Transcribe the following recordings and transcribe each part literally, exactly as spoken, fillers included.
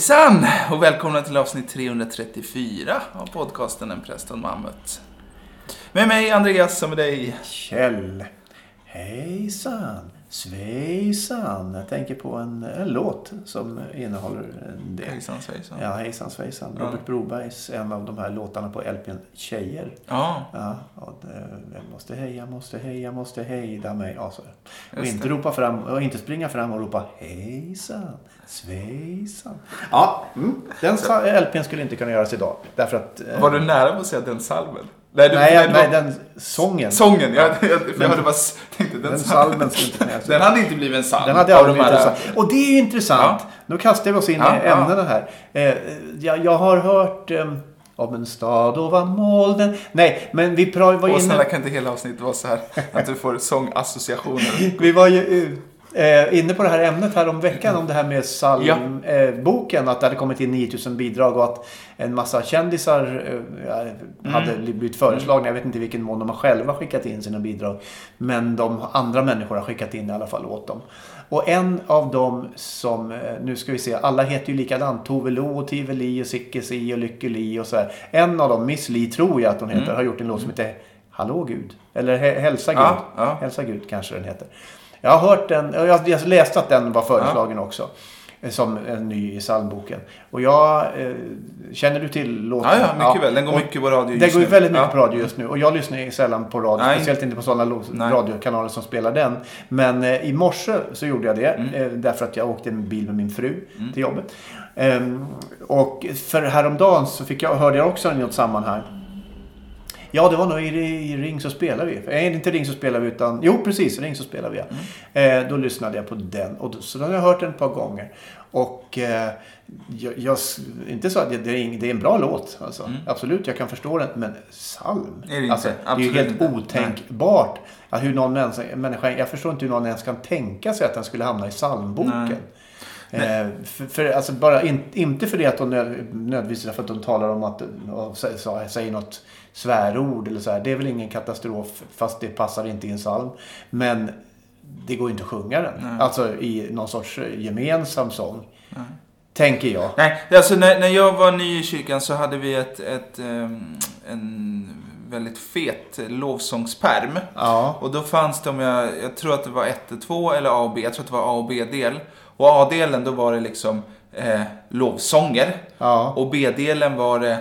Hejsan och välkomna till avsnitt trehundratrettiofyra av podcasten En präst och en mammut. Med mig Andreas och med dig Kjell. Hejsan, svejsan. Jag tänker på en, en låt som innehåller det. Hejsan svejsan. Ja, hejsan svejsan. Ja. Robert Brobergs, en av de här låtarna på L P:n Tjejer. Ja. Ja, och det, jag måste heja, måste heja, måste hejda mig. Ja, så. Och Just inte det. ropa fram, och inte springa fram och ropa hejsan, svejsan. Ja, mm. Den sa- L P:n skulle inte kunna göras idag. Därför att... eh, Var du nära på att säga den salmen? Nej, du, Nej, det nej, var- den sången. Sången, jag, jag, jag Men- hörde bara, tänkte den, Den salmen. salmen skulle inte kunna göras. Den hade inte blivit en salm. Den hade av aldrig de blivit här- intressant. Och det är ju intressant. Ja. Nu kastar vi oss in Ja, i ämnena här. Eh, jag, jag har hört eh, om en stad ovan molnen. Nej, men vi pra- var Och inne... snälla kan inte hela avsnittet vara så här att du får sångassociationer. Vi var ju eh, inne på det här ämnet här om veckan. Om det här med psalmboken. Eh, boken, att det hade kommit in nio tusen bidrag. Och att en massa kändisar eh, hade Mm. blivit föreslagna. Jag vet inte i vilken mån de har själva skickat in sina bidrag. Men de andra människor har skickat in i alla fall åt dem. Och en av dem som, eh, nu ska vi se, alla heter ju likadant. Tove Lo och Tive Li och Sicke Si och Lykke Li och så här. En av dem, Miss Li tror jag att hon heter, Mm. har gjort en låt som heter Hallå Gud. Eller Hä- Hälsa Gud. Ja, ja. Hälsa Gud kanske den heter. Jag har hört den, jag, jag läste att den var föreslagen också. Som en ny i psalmboken. Och jag, eh, känner du till låten? Ja, ja, mycket väl. Den går Och mycket på radio Den just går ju nu. väldigt mycket Ja. på radio just nu. Och jag lyssnar ju sällan på radio. Nej. Speciellt inte på sådana lo- Nej. radiokanaler som spelar den. Men eh, i morse så gjorde jag det. Mm. Eh, därför att jag åkte en bil med min fru Mm. till jobbet. Ehm, och för häromdagen så fick jag, hörde jag också i något sammanhang. Ja, det var nog i, i Ring så spelar vi. Nej, inte Ring så spelar vi utan... Jo, precis. Ring så spelar vi. Ja. Mm. Eh, då lyssnade jag på den. Och då, så då har jag hört den ett par gånger. Och eh, jag, jag... Inte så att det, det, är, ing- det är en bra låt. Alltså. Mm. Absolut, jag kan förstå den. Men psalm? Är det inte? Alltså, det är ju Absolut helt inte. otänkbart. Ja, hur någon människa, människa... Jag förstår inte hur någon ens kan tänka sig att den skulle hamna i psalmboken. Nej. Eh, för, för, alltså bara in, inte för det att de nöd, nödvändigtvis för att de talar om att och sä, sä, säger något svärord eller så här. Det är väl ingen katastrof fast det passar inte i en psalm. Men det går inte att sjunga den. Nej. Alltså i någon sorts gemensam sång. Nej. Tänker jag. Nej, alltså när, när jag var ny i kyrkan så hade vi ett, ett, um, en väldigt fet lovsångspärm. Ja. Och då fanns det, om jag, jag tror att det var ett, två eller A och B, jag tror att det var A och B-del. Och A-delen då var det liksom eh, lovsånger. Ja. Och B-delen var det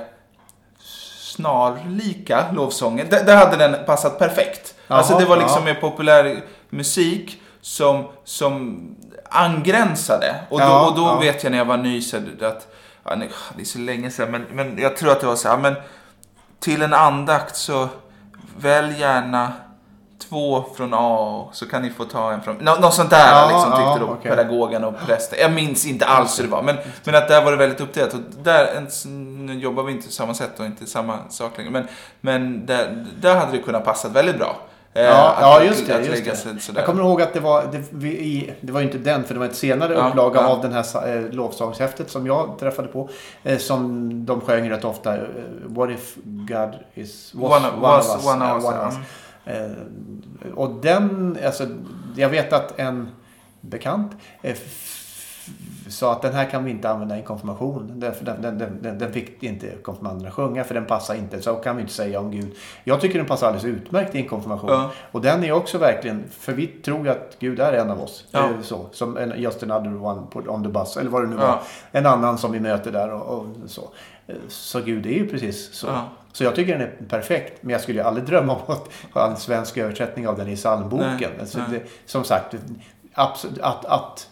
snarlika lovsånger. Där, där hade den passat perfekt. Jaha, alltså det var liksom ja. mer populär musik som, som angränsade. Och då, Ja, och då ja. vet jag när jag var ny så att, ja, nej, det är så länge sedan, men, men jag tror att det var så här, men till en andakt så välj gärna två från A så kan ni få ta en från... Nå, något sånt där Ja, liksom, tyckte ja, då okej. pedagogen och prästen. Jag minns inte alls hur det var. Men, men att där var det väldigt uppdelat. Och där, ens, nu jobbar vi inte på samma sätt och inte samma sak längre. Men, men där, där hade det kunnat passa väldigt bra. Eh, Ja, att, ja, just det. att Just lägga det. sig sådär. Jag kommer ihåg att det var, det, vi, i, det var ju inte den, för det var ett senare Ja, upplaga ja. av den här eh, lovsångshäftet som jag träffade på. Eh, som de sjöng rätt ofta. Eh, What if God is was One, one, was, of us. one Ja, of us. one of us. Eh, och den, alltså, jag vet att en bekant eh, f- sa att den här kan vi inte använda i konfirmation. Den, den, den, den, den fick inte konfirmanderna sjunga för den passar inte. Så kan vi inte säga om Gud. Jag tycker den passar alldeles utmärkt i en konfirmation. Ja. Och den är också verkligen, för vi tror ju att Gud är en av oss. Ja. Eh, Så, som en, just another one på, on the bus, eller vad det nu var. Ja. En annan som vi möter där och, och så. Eh, Så Gud är ju precis så. Ja. Så jag tycker den är perfekt. Men jag skulle ju aldrig drömma om att ha en svensk översättning av den i psalmboken. Nej, Alltså nej. det, som sagt, absolut, att, att,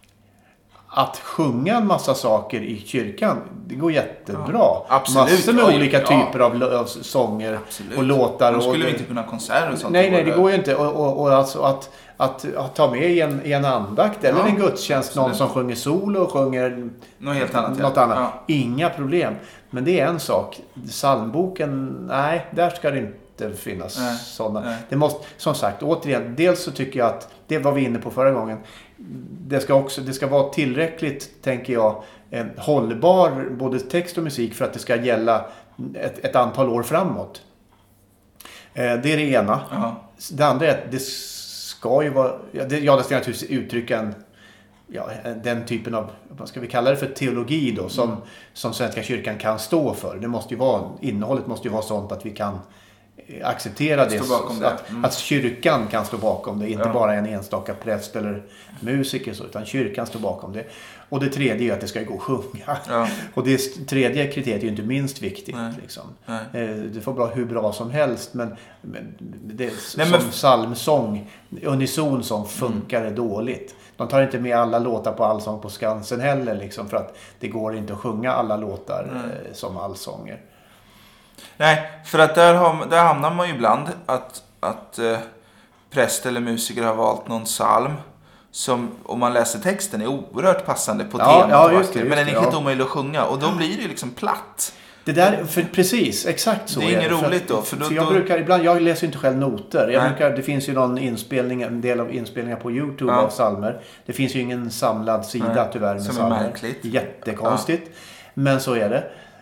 att sjunga en massa saker i kyrkan, det går jättebra. Ja, absolut. Massor med Oj, olika ja. typer av, av sånger Absolut. och låtar. Då skulle och, vi inte kunna ha konserter och sånt. Nej, nej, det Både- går ju inte. Och, och, och alltså att, att, att ta med i en, i en andakt eller Ja, en gudstjänst, någon absolut. som sjunger solo och sjunger Något helt annat. något ja. annat. Ja. Inga problem. Men det är en sak. Psalmboken, nej, där ska det inte finnas Nej, sådana. nej. Det måste, som sagt, återigen, dels så tycker jag att, det var vi inne på förra gången, det ska också, det ska vara tillräckligt, tänker jag, eh, hållbar både text och musik för att det ska gälla ett, ett antal år framåt. Eh, det är det ena. Ja. Det andra är att det ska ju vara, ja, det, ja, det ska naturligtvis uttrycka en ja, den typen av, vad ska vi kalla det för, teologi då, som, mm. som Svenska kyrkan kan stå för. Det måste ju vara, innehållet måste ju vara sånt att vi kan acceptera det, det. Att, mm. att kyrkan kan stå bakom det, inte ja. bara en enstaka präst eller musiker så, utan kyrkan står bakom det. Och det tredje är att det ska gå att sjunga. Ja. Och det tredje kriteriet är ju inte minst viktigt. Nej. Liksom. Nej. Det får bra hur bra som helst, men, men det är Nej, som men... psalmsång, unison som funkar mm. dåligt. De tar inte med alla låtar på Allsång på Skansen heller, liksom, för att det går inte att sjunga alla låtar mm. som allsånger. Nej, för att där, har, där hamnar man ju ibland att, att eh, präst eller musiker har valt någon psalm som, om man läser texten, är oerhört passande på ja, temat. Ja, just det, just men den är helt ja. omöjlig att sjunga. Och då blir det ju liksom platt. Det där, för precis, exakt så. Det är inget är roligt för då. För, då, för jag då... brukar, ibland, jag läser inte själv noter. Jag brukar, det finns ju någon inspelning, en del av inspelningar på YouTube ja. av psalmer. Det finns ju ingen samlad sida Nej, tyvärr med som psalmer. Är märkligt. Jättekonstigt. Ja. Men så är det.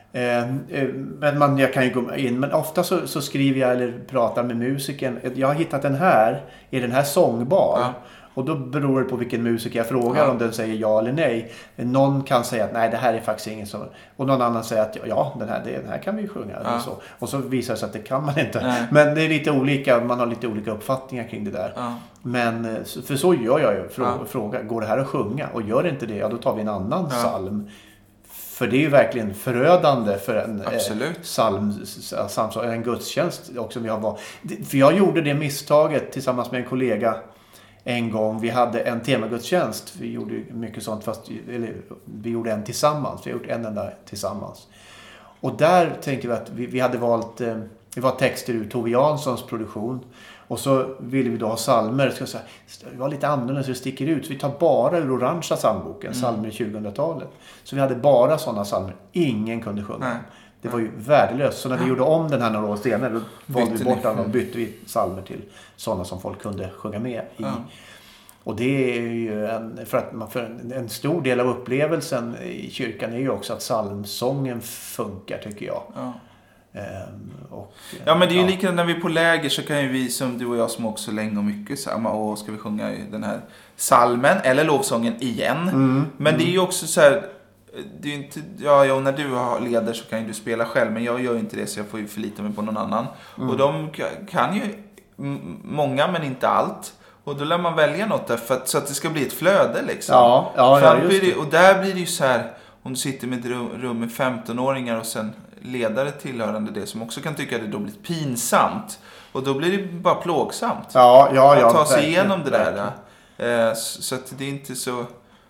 Men man, jag kan ju gå in, men ofta så, så skriver jag eller pratar med musiken. Jag har hittat den här, är den här sångbar? Ja. Och då beror det på vilken musiker jag frågar ja. om den säger ja eller nej. Någon kan säga att nej, det här är faktiskt ingen som... Och någon annan säger att ja, den här, den här kan vi sjunga. Ja. Och, så. Och så visar det sig att det kan man inte. Nej. Men det är lite olika, man har lite olika uppfattningar kring det där. Ja. Men för så gör jag ju. Frå, ja. Fråga, går det här att sjunga? Och gör det inte det, ja då tar vi en annan ja. psalm. För det är ju verkligen förödande för en eh, psalm, psalm, en gudstjänst också. Vi har var. För jag gjorde det misstaget tillsammans med en kollega en gång. Vi hade en temagudstjänst. Vi gjorde mycket sånt, fast eller, vi gjorde en tillsammans. Vi har gjort en enda tillsammans. Och där tänkte vi att vi, vi hade valt, eh, det var texter ur Tove Janssons produktion. Och så ville vi då ha psalmer. Ska säga, det var lite annorlunda så det sticker ut. Så vi tar bara ur orangea psalmboken, mm. psalmer i tjugohundratalet. Så vi hade bara sådana psalmer. Ingen kunde sjunga. Nej. Det var ju värdelöst. Så när vi gjorde om den här några år senare, då valde vi bort den och bytte vi psalmer till sådana som folk kunde sjunga med i. Ja. Och det är ju en, för att man, för en, en stor del av upplevelsen i kyrkan är ju också att psalmsången funkar, tycker jag. Ja. Um, och, ja, men det är ju ja. likadant när vi är på läger, så kan ju vi, som du och jag som också länge och mycket samma, och ska vi sjunga den här salmen eller lovsången igen. Mm. Men det är ju också så här, det är inte, ja, ja, när du har leder så kan ju du spela själv, men jag gör ju inte det, så jag får ju förlita mig på någon annan. Mm. Och de kan ju m- många, men inte allt. Och då lär man välja något där för att, så att det ska bli ett flöde liksom. Ja, ja, ja, just det. Och där blir det ju så här, om du sitter med ett rum, rum med femtonåringar och sen ledare tillhörande det, som också kan tycka att det då blir pinsamt. Och då blir det bara plågsamt. Ja, ja, ja. Att ta sig verkligen, igenom det där. Eh, så att det är inte så...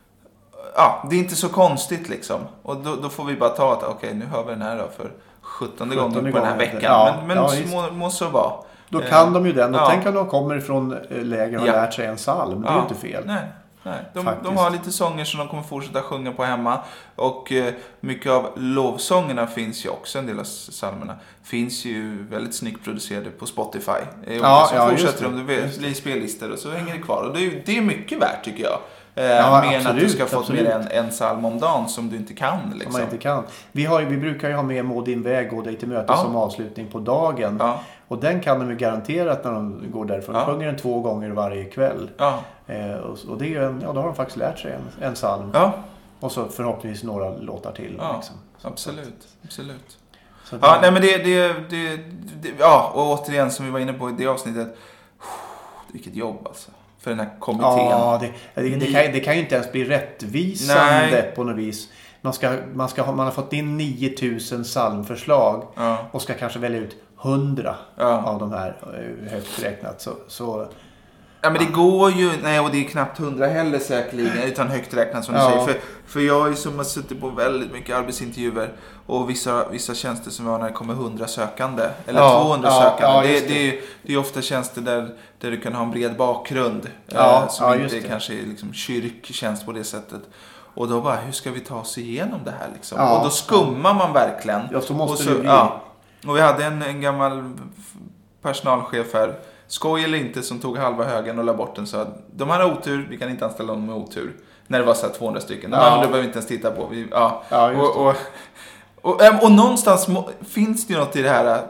Ja, det är inte så konstigt liksom. Och då, då får vi bara ta att okej, okay, nu hör vi den här då för sjuttonde gången på den här veckan. Ja, men men ja, må, må så vara. Då kan de ju den. Och ja. tänk att de kommer ifrån läger och har ja. lärt sig en psalm. Det är ja. ju inte fel. Nej. Nej, de, de har lite sånger som de kommer fortsätta sjunga på hemma. Och eh, mycket av lovsångerna finns ju också, en del av psalmerna finns ju väldigt snyggt producerade på Spotify. Eh, ja, så ja, fortsätter de, det blir spellistor och så hänger det kvar. Och det är, det är mycket värt, tycker jag. Eh, ja, mer än att du ska få mer än en psalm om dagen som du inte kan. Liksom. Som man inte kan. Vi, har, vi brukar ju ha med Må din väg, gå dig till möte ja. som avslutning på dagen. Ja. Och den kan de ju garanterat när de går därifrån. De ja. sjunger den två gånger varje kväll. Ja. Eh, och, och det är ju en, ja, då har de faktiskt lärt sig en, en psalm. Ja. Och så förhoppningsvis några låtar till. Ja, liksom. absolut. absolut. Så ja, nej men det, det, det, det... Ja, och återigen som vi var inne på i det avsnittet. Vilket jobb alltså. För den här kommittén. Ja, det, det, det, kan, det kan ju inte ens bli rättvisande nej. på något vis. Man, ska, man, ska, man har fått in nio tusen psalmförslag ja. och ska kanske välja ut hundra ja. av de här högt räknat. Så, så, ja, men det går ju, nej, och det är knappt hundra heller säkerligen, utan högt räknat som du ja. säger. För, för jag är ju som har suttit på väldigt mycket arbetsintervjuer och vissa, vissa tjänster som jag har när det kommer hundra sökande, eller ja. tvåhundra ja, sökande. Ja, det, det, det, är, det är ofta tjänster där, där du kan ha en bred bakgrund, ja, eh, som ja, inte det. kanske är liksom kyrktjänst på det sättet. Och då bara, hur ska vi ta oss igenom det här liksom? Ja, och då skummar man verkligen. Ja, så måste och så, det bli. Ja. Och vi hade en, en gammal personalchef här, skoj eller inte, som tog halva högen och la bort den. Så att de har otur, vi kan inte anställa dem med otur. När det var så här tvåhundra stycken. De ja. andra behöver vi inte ens titta på. Vi, ja. Ja, och, och, och, och, och någonstans må, finns det ju något i det här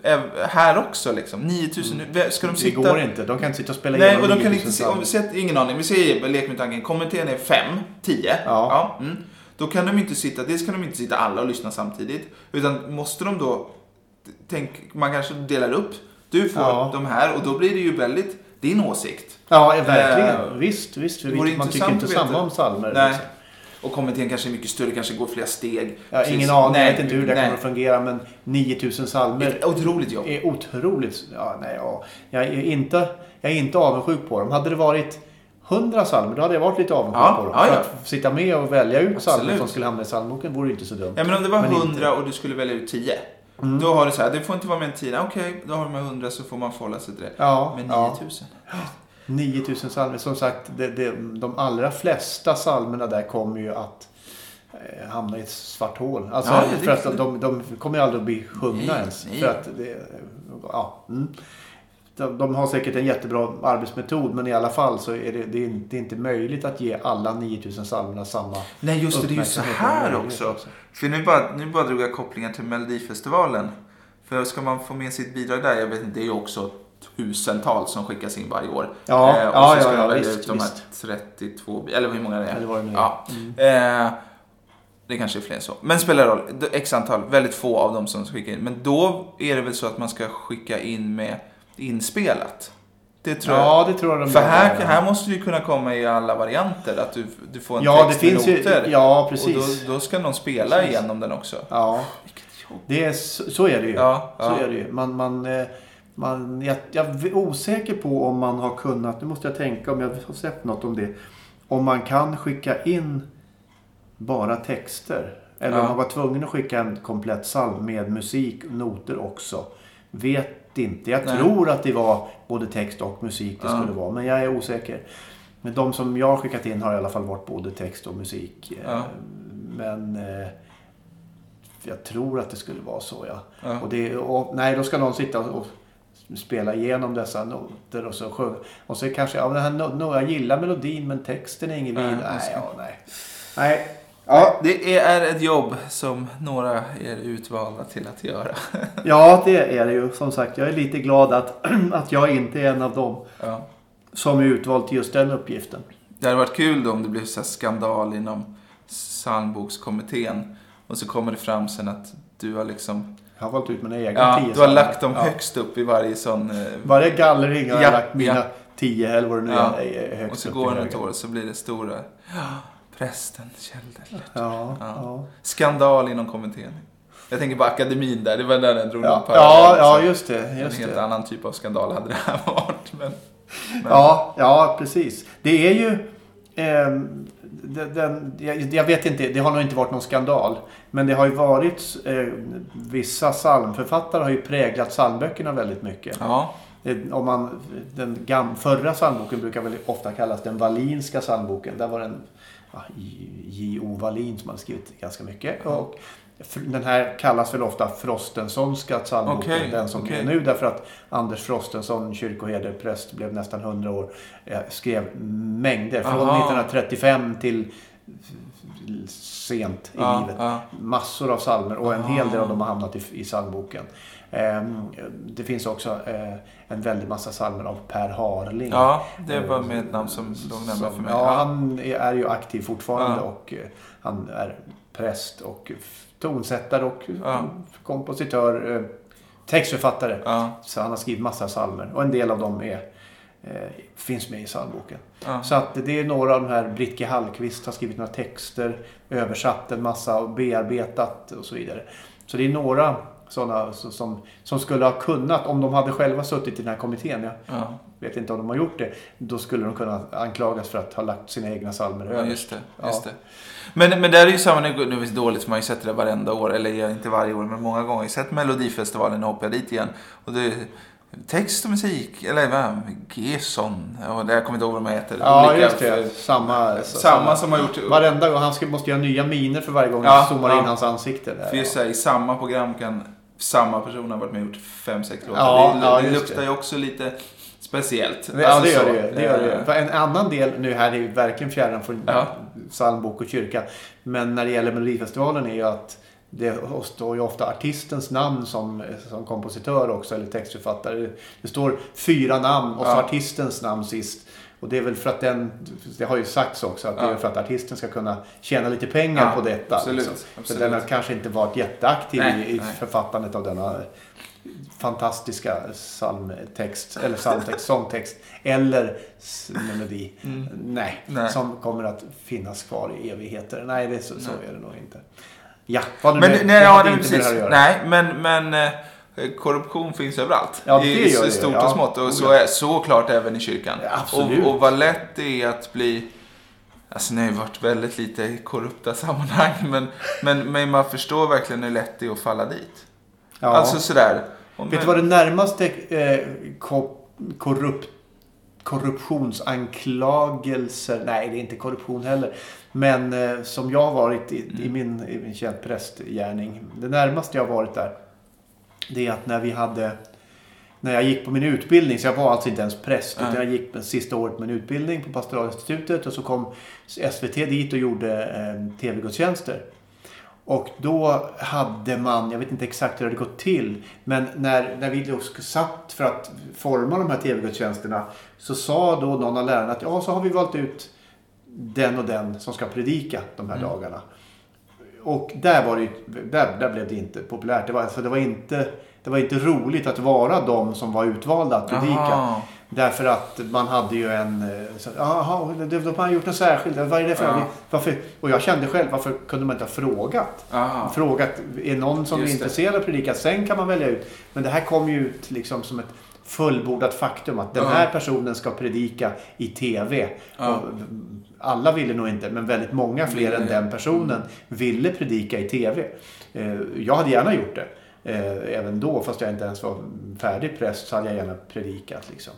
här också liksom. nio tusen. Mm. Ska de sitta... Det går inte. De kan inte sitta och spela Nej, och de kan inte se, om vi ser, ingen aning. Vi säger lek med tanken. Kommittén är fem, tio. Ja. Ja mm. Då kan de inte sitta, dels kan de inte sitta alla och lyssna samtidigt. Utan måste de då, tänk, man kanske delar upp. Du får ja. de här och då blir det ju väldigt din åsikt. Ja, verkligen. Äh, visst, visst. För man tycker inte samma om salmer. Nej. Liksom. Och kommittén kanske är mycket större, kanske går flera steg. Ja, ingen aning, jag vet inte hur det nej. kommer att fungera, men nio tusen salmer är otroligt jobb. Är otroligt. Ja, nej, ja. Jag är inte jag är inte avundsjuk på dem. Hade det varit hundra salmer, då hade jag varit lite avundsjuk ja, på dem. Ja, ja. För att sitta med och välja ut Absolut. salmer som skulle hamna i salmboken vore inte så dumt. Ja, men om det var men hundra inte. Och du skulle välja ut tio. Mm. Då har du så här, det får inte vara mer än tio. Okej, okay, då har du med hundra så får man förhålla sig till det. Ja, men nio tusen. Ja. nio tusen salmer. Som sagt, det, det, de allra flesta salmerna där kommer ju att eh, hamna i ett svart hål. Alltså, ja, för att de, de kommer ju aldrig att bli sjungna ens. Nej. För att det, ja, mm. de, de har säkert en jättebra arbetsmetod, men i alla fall så är det, det, är, det är inte möjligt att ge alla nio tusen salmerna samma. Nej, just det, det är ju så här också. också. För nu bara, nu bara drog jag kopplingar till Melodifestivalen. För ska man få med sitt bidrag där, jag vet inte, det är ju också tusentals som skickas in varje år. Ja, eh, och ja, så ska ja, ja, välja visst, ut de här trettiotvå, eller hur många det är. Ja, det var det med. Ja. Mm. Eh, det kanske är fler så. Men spelar roll, x antal, väldigt få av dem som skickar in. Men då är det väl så att man ska skicka in med inspelat. Det tror ja, jag. det tror jag de För här, här måste du kunna komma i alla varianter. Att du, du får en ja, text det finns med noter. Ju, ja, precis. Och då, då ska någon spela precis. igenom den också. Ja, det är, så, så är det ju. Ja, så ja. är det ju. Man... man Man, jag, jag är osäker på om man har kunnat, nu måste jag tänka om jag har sett något om det, om man kan skicka in bara texter eller ja. om man var tvungen att skicka en komplett psalm med musik och noter också. Vet inte, jag Nej. tror att det var både text och musik det ja. skulle vara, men jag är osäker. Men de som jag har skickat in har i alla fall varit både text och musik. Ja. Men jag tror att det skulle vara så, ja. ja. Och det, och, nej, då ska någon sitta och spela igenom dessa noter och så sjunga. Och så kanske, ja, den här no- no- jag gillar melodin men texten är ingen vidare. Nej, ja, nej. Nej. Ja, det är ett jobb som några är utvalda till att göra. Ja, det är det ju. Som sagt, jag är lite glad att, att jag inte är en av dem ja. som är utvald till just den uppgiften. Det hade varit kul då om det blev så här skandal inom psalmbokskommittén och så kommer det fram sen att du har liksom jag har valt ut mina egna ja, tio. Du har lagt dem ja. högst upp i varje sån... Eh... Varje gallring har ja, jag lagt mina ja. tio eller vad det nu ja. är högst upp. Och så går det ett år så blir det stora... Ja, prästen Kjell ja, ja. ja. Skandal inom kommittén. Jag tänker på akademin där. Det var där den drog ja. upp. Ja, ja, just det. Just en helt det. annan typ av skandal hade det här varit. Men, men... Ja, ja, precis. Det är ju... Eh, den, den, jag, jag vet inte, det har nog inte varit någon skandal. Men det har ju varit eh, vissa psalmförfattare har ju präglat psalmböckerna väldigt mycket. Ja. Det, om man, den gam, förra psalmboken brukar väl ofta kallas den Wallinska psalmboken. Där var den ja, J O Wallin som hade skrivit ganska mycket. Ja. Och den här kallas väl ofta Frostensonska psalmboken, okay, den som okay. är nu, därför att Anders Frostenson, kyrkoherde, präst, blev nästan hundra år, skrev mängder från Aha. nittonhundratrettiofem till sent i ja, livet. Ja. Massor av psalmer och en ja. hel del av dem har hamnat i, i psalmboken. Um, det finns också uh, en väldig massa psalmer av Per Harling. Ja, det var med ett namn som låg närmare för mig. Ja, han är ju aktiv fortfarande ja. och uh, han är präst och tonsättare och ja. kompositör, uh, textförfattare. Ja. Så han har skrivit massa psalmer och en del av dem är Eh, finns med i psalmboken. Ja. Så att det är några av de här, Britke Hallqvist har skrivit några texter, översatt en massa och bearbetat och så vidare. Så det är några sådana som, som skulle ha kunnat, om de hade själva suttit i den här kommittén, jag ja. vet inte om de har gjort det, då skulle de kunna anklagas för att ha lagt sina egna psalmer över. Ja, just det. Just ja. det. Men, men det är ju samma, nu är det dåligt, man har ju sett det varenda år, eller inte varje år, men många gånger. Jag har sett Melodifestivalen och hoppar dit igen. Och det text och musik, eller vad? Gesson, och det jag kommer inte ihåg vad de heter. Ja, olika, just det. Samma, samma, samma som har gjort... Varenda gång, han ska, måste göra nya miner för varje gång ja, han zoomar ja. in hans ansikte. Där, för just ja. I samma program kan samma person ha varit med och gjort fem, sex låtar. Ja, det ja, det luktar det. ju också lite speciellt. Ja, alltså, det gör det ju. Det gör det. Äh... För en annan del, nu här är ju verkligen fjärran från ja. psalmbok och kyrka. Men när det gäller Melodifestivalen är ju att det står ju ofta artistens namn som, som kompositör också, eller textförfattare. Det står fyra namn och så ja. artistens namn sist. Och det är väl för att den, det har ju sagts också, att ja. det är för att artisten ska kunna tjäna lite pengar ja, på detta. Absolut, liksom. absolut. För den har kanske inte varit jätteaktiv nej, i, i nej. författandet av denna fantastiska psalmtext, eller psalmtext, sångtext, eller melodi. Mm. Nej, nej, som kommer att finnas kvar i evigheter. Nej, det är så, så är det nog inte. Ja, vad men, nu, nej, det ja, det inte precis. Nej, men, men korruption finns överallt. Ja, det I gör det, stort ja. och smått. Och så är såklart även i kyrkan. Ja, absolut. Och, och vad lätt det är att bli... Alltså, det har varit väldigt lite i korrupta sammanhang. Men, men, men man förstår verkligen hur lätt det är att falla dit. Ja. Alltså sådär. Vet du vad det närmaste eh, korrupt, korruptionsanklagelser... Nej, det är inte korruption heller. Men eh, som jag har varit i, i min, i min känd prästgärning. Det närmaste jag har varit där, det är att när vi hade... När jag gick på min utbildning, så jag var alltså inte ens präst. Mm. Utan jag gick med sista året med en utbildning på Pastoralinstitutet. Och så kom S V T dit och gjorde eh, tv-gudstjänster. Och då hade man, jag vet inte exakt hur det hade gått till, men när, när vi då satt för att forma de här tv-gudstjänsterna, så sa då någon av lärarna att ja, så har vi valt ut den och den som ska predika de här mm. dagarna. Och där var det, där, där blev det inte populärt. Det var, alltså, det var inte, det var inte roligt att vara de som var utvalda att predika. Aha. Därför att man hade ju en... Jaha, då har man gjort något särskilt. Vad är det för? Ja. Varför? Och jag kände själv, varför kunde man inte ha frågat? Aha. Frågat, är någon som är intresserad av att predika? Sen kan man välja ut. Men det här kom ju ut liksom som ett fullbordat faktum. Att den här personen ska predika i tv. Ja. Och alla ville nog inte, men väldigt många fler än den personen ville predika i tv. Jag hade gärna gjort det. Även då, fast jag inte ens var färdig präst, så hade jag gärna predikat liksom.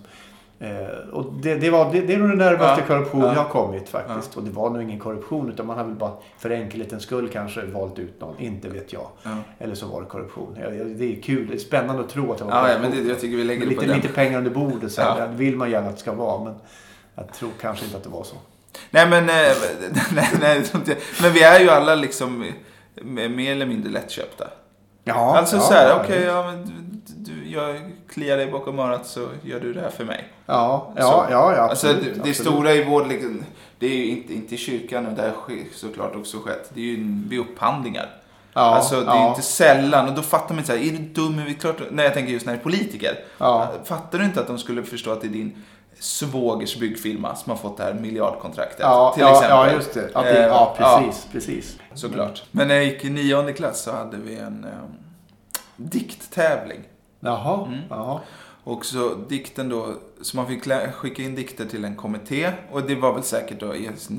Och det, det, var, det, det är nog den närmaste ja, korruption ja. jag har kommit faktiskt. Ja. Och det var nog ingen korruption, utan man hade väl bara för enkelhetens skull kanske valt ut någon, inte vet jag. Ja. Eller så var det korruption. Det är kul, det är spännande att tro att det var korruption. Ja, men det, jag tycker vi lägger lite, på den. Lite pengar under bordet, så ja. vill man gärna att det ska vara, men jag tror kanske inte att det var så. Nej, men, nej, nej, men vi är ju alla liksom mer eller mindre lättköpta. Ja, alltså ja, så här, ja, okej, okay, ja, men du, jag kliar dig bakom örat, så gör du det här för mig. Ja, ja, ja, ja absolut, alltså det, det stora i vår, liksom, det är ju inte, inte i kyrkan, och där sker såklart också skett. Det är ju vid upphandlingar. Ja, alltså det är ja. inte sällan, och då fattar man inte så här, är du dum? Är vi klart, när jag tänker just när det är politiker. Ja. Fattar du inte att de skulle förstå att det är din svågers byggfirma som har fått det här miljardkontraktet, ja, till ja, exempel. Ja, just det. Att det eh, ja, precis, ja, precis. Såklart. Men när jag gick i nionde klass så hade vi en um, dikttävling. Jaha, mm. jaha. Och så dikten då, så man fick skicka in dikter till en kommitté. Och det var väl säkert då, vad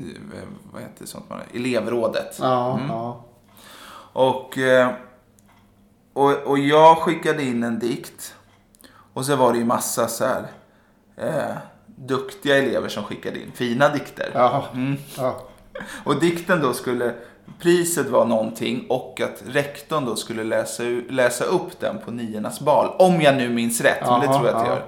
heter det sånt man, elevrådet. Ja, mm. ja. Och, och, och jag skickade in en dikt. Och så var det ju massa så här... Eh, duktiga elever som skickade in fina dikter. Ja. Mm. Ja. Och dikten då skulle, priset var någonting, och att rektorn då skulle läsa, läsa upp den på niornas bal, om jag nu minns rätt. Aha, men det tror jag att jag gör.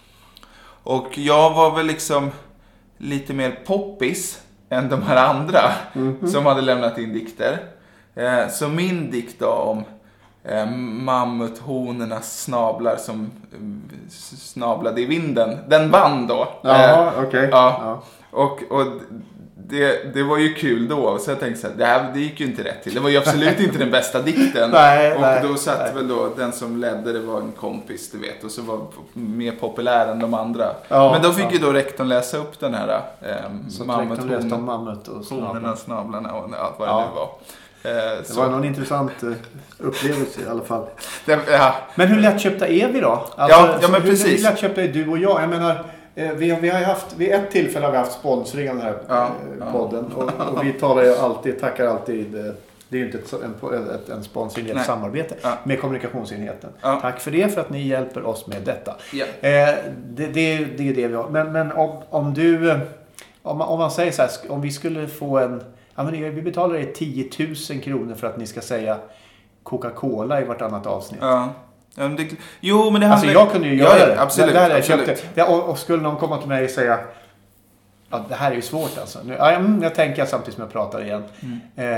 Och jag var väl liksom lite mer poppis än de här andra mm-hmm. som hade lämnat in dikter. eh, så min dikt då om Eh, mammuthonornas snablar som eh, snablade i vinden, den vann då. Ja, okej. Okay. Ja. Ja. Och, och det, det var ju kul då. Så jag tänkte så här, det här det gick ju inte rätt till. Det var ju absolut inte den bästa dikten. Nej, och nej, då satt nej. väl då den som ledde, det var en kompis, du vet. Och så var mer populär än de andra. Ja, men då fick ja. ju då rektorn läsa upp den här eh, mammuthonornas snablarna och allt vad ja. det nu var. Det så. var någon intressant upplevelse i alla fall. Det, ja. Men hur lättköpta är vi då? Alltså, ja, ja, men hur, precis. Hur lättköpta är du och jag? Jag menar, vi, vi har ju haft, vid ett tillfälle har vi haft sponsring av den här ja, podden. Ja. Och, och vi talar ju alltid, tackar alltid, det är ju inte ett, en, ett, en sponsring, det är ett samarbete ja. med kommunikationsenheten. Ja. Tack för det, för att ni hjälper oss med detta. Ja. Eh, det, det, det är det vi har. Men, men om, om du, om man, om man säger så här, om vi skulle få en... Ja, men vi betalar er tio tusen kronor för att ni ska säga Coca-Cola i vartannat avsnitt. Ja. Ja, men det, jo, men det alltså jag kunde ju göra ja, det. Absolut, det, det absolut. Jag köpte. Ja, och, och skulle någon komma till mig och säga ja, det här är ju svårt alltså. Nu, ja, jag tänker samtidigt som jag pratar igen. Mm. Eh,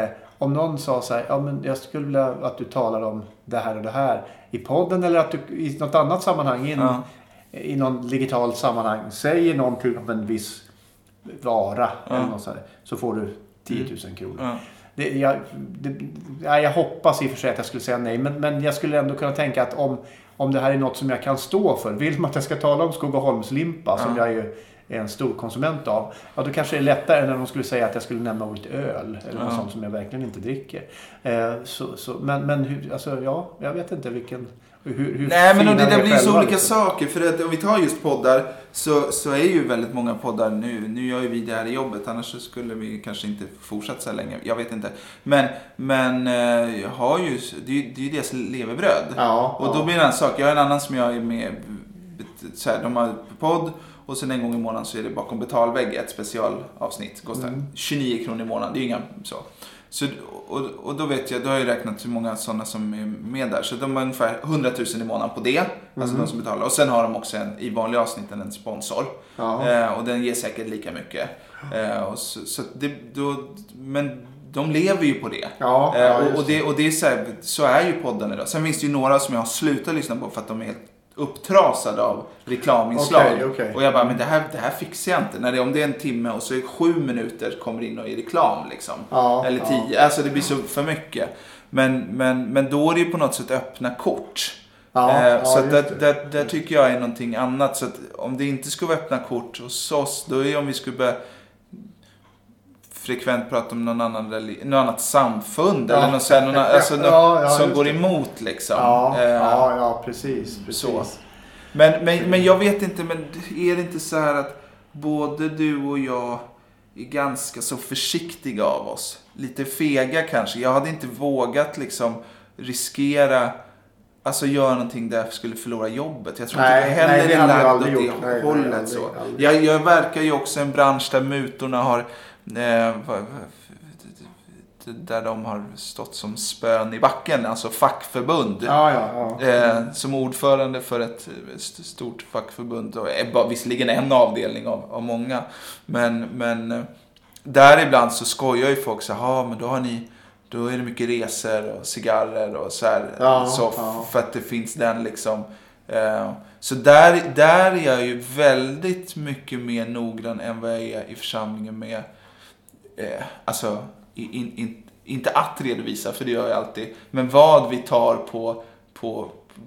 om någon sa så här, ja men jag skulle vilja att du talar om det här och det här i podden eller att du i något annat sammanhang, in, ja. i någon digitalt sammanhang, säger någonting om en viss vara ja. eller något så, här, så får du tio tusen kronor. Ja. Det, jag, det, jag hoppas i och för sig att jag skulle säga nej, men, men jag skulle ändå kunna tänka att om, om det här är något som jag kan stå för, vill man att jag ska tala om Skogaholmslimpa ja. som jag ju är en stor konsument av, ja då kanske det är lättare än när de skulle säga att jag skulle nämna ordet öl eller ja. något sånt som jag verkligen inte dricker. Eh, så, så, men men hur, alltså, ja, jag vet inte vilken hur, hur Nej, men det där blir så olika liksom. saker. För att om vi tar just poddar så, så är ju väldigt många poddar nu. Nu gör ju vi det här i jobbet. Annars så skulle vi kanske inte fortsätta så länge. Jag vet inte. Men, men jag har ju, det är ju det är deras levebröd. Ja, och ja. då blir det en sak. Jag har en annan som jag är med. Så här, de har podd. Och sen en gång i månaden så är det bakom betalvägg ett specialavsnitt. Kostar mm. tjugonio kronor i månaden. Det är inga så. Så, och, och då vet jag, då har jag räknat hur många sådana som är med där. Så de har ungefär hundratusen i månaden på det. Mm. Alltså de som betalar. Och sen har de också en, i vanliga avsnitten en sponsor. Eh, och den ger säkert lika mycket. Eh, och så, så det, då, men de lever ju på det. Ja, eh, och, och det, och det är så, här, så är ju podden idag. Sen finns det ju några som jag har slutat lyssna på för att de är helt upptrasad av reklaminslag. Okay, okay. Och jag bara, men det här, det här fixar jag inte. När det, om det är en timme och så är sju minuter kommer in och är reklam liksom. Ja, eller tio. Ja. Alltså det blir så för mycket. Men, men, men då är det ju på något sätt öppna kort. Ja, eh, ja, så att där, där, där tycker jag är någonting annat. Så att om det inte skulle vara öppna kort hos oss, då är det om vi skulle börja frekvent prata om någon annan något annat samfund ja. eller något, så här, någon, alltså, ja, ja, som går emot liksom. Ja, eh, ja, ja precis, precis. Så. Men, men, men jag vet inte, men är det inte så här att både du och jag är ganska så försiktiga av oss? Lite fega kanske. Jag hade inte vågat liksom riskera, alltså göra någonting där jag skulle förlora jobbet. Jag tror nej, inte jag heller nej, är lagd åt det nej, hållet. Nej, aldrig, så. aldrig. Jag, jag verkar ju också i en bransch där mutorna har Eh, där de har stått som spön i backen, alltså fackförbund. Ja, ja, ja. Eh, som ordförande för ett stort fackförbund och är bara visserligen en avdelning av, av många. Men, men där ibland så skojar ju folk så här, men då har ni, då är det mycket resor och cigarrer och så här, ja, så ja. för att det finns den liksom. Eh, så där, där är jag ju väldigt mycket mer noggrann än vad jag är i församlingen med. Eh, alltså in, in, inte att redovisa, för det gör jag alltid, men vad vi tar på på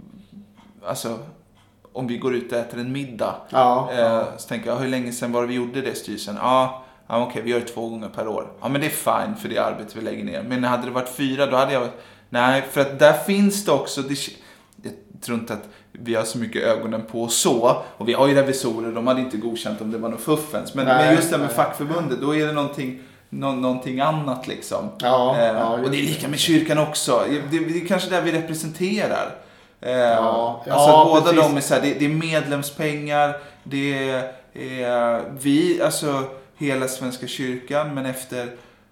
alltså om vi går ut och äter en middag. Ja, eh, ja. Så tänker jag, hur länge sedan var det vi gjorde det, styrelsen? Ja, ja okej, okay, vi gör det två gånger per år. Ja, men det är fine för det arbete vi lägger ner. Men hade det varit fyra, då hade jag nej, för att där finns det också det, jag tror inte att vi har så mycket ögonen på så. Och vi har ju revisorer, de hade inte godkänt om det var något fuffens. Men, nej, men just det med nej. fackförbundet, då är det någonting Nå- någonting annat liksom. Ja, eh, ja, och det är lika med kyrkan också. Det, det är kanske där vi representerar. Eh, ja, alltså ja, båda precis. de är så här, det, det är medlemspengar, det är, är vi, alltså hela Svenska kyrkan, men efter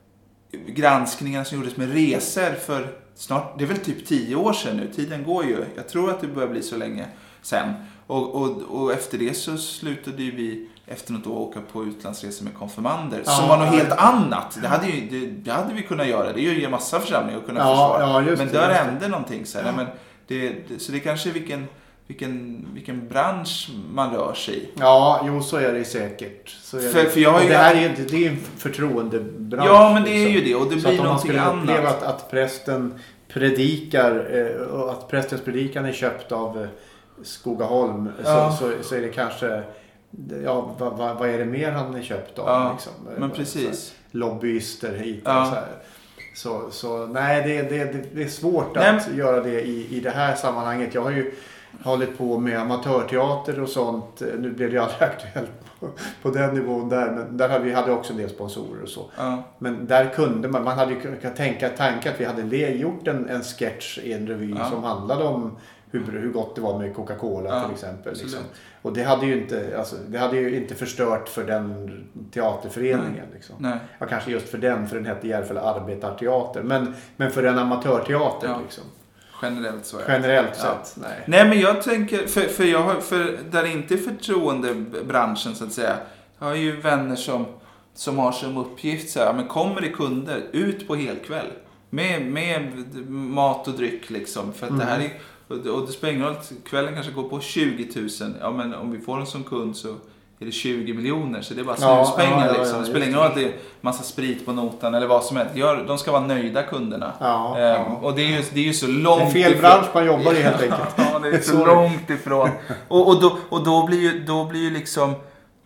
granskningar som gjordes med resor för snart, det är väl typ tio år sedan nu, tiden går ju. Jag tror att det börjar bli så länge sen. Och, och, och efter det så slutade ju vi efter något år åka på utlandsresor med konfirmander. Ja, som var något helt annat. Det hade, ju, det, det hade vi kunnat göra. Det är ju en massa församlingar att kunna ja, försvara. Ja, men där det, hände någonting. Så, här, ja. men det, det, så det kanske är vilken, vilken, vilken bransch man rör sig i. Ja, jo så är det säkert. Så är för, det. För jag har ju, det här är ju det är en förtroendebransch. Ja, men det är ju det. Och det så blir att någonting annat. Så att om man skulle uppleva att, att prästen predikar och att prästens predikan är köpt av Skogaholm ja. så, så, så är det kanske ja, vad, vad, vad är det mer han är köpt av ja, liksom? Men precis. Lobbyister hit ja. och så här. Så, så nej det, det, det är svårt nej. att göra det i, i det här sammanhanget. Jag har ju hållit på med amatörteater och sånt. Nu blev det aldrig aktuellt på, på den nivån där. Men där hade vi hade också en del sponsorer och så. Ja. Men där kunde man, man hade ju kunnat tänka tanken att vi hade gjort en, en sketch i en revy ja. som handlade om hur, hur gott det var med Coca-Cola ja, till exempel. Liksom. Och det hade ju inte, alltså, det hade ju inte förstört för den teaterföreningen. Nej. Liksom. Nej. Ja, kanske just för den, för den hette Järfälla arbetarteater. Men, men för en amatörteater ja. liksom. Generellt så är Generellt ja. sett, nej. Nej, men jag tänker, för, för, jag har, för där inte förtroendebranschen så att säga. Jag har ju vänner som, som har som uppgift så här, men kommer det kunder ut på helkväll? med, med mat och dryck liksom. För att mm. det här är, och det spelar ingen roll att kvällen kanske går på tjugo tusen. Ja, men om vi får en som kund så är det tjugo miljoner. Så det är bara snuspengar ja, ja, liksom. Det spelar ingen roll att det är massa sprit på notan eller vad som helst. De ska vara nöjda, kunderna. Ja, ehm, ja. Och det är, ju, det är ju så långt ifrån. Det är fel bransch man jobbar i helt enkelt. Ja, det är så långt ifrån. Och, och, då, och då blir ju, då blir ju liksom...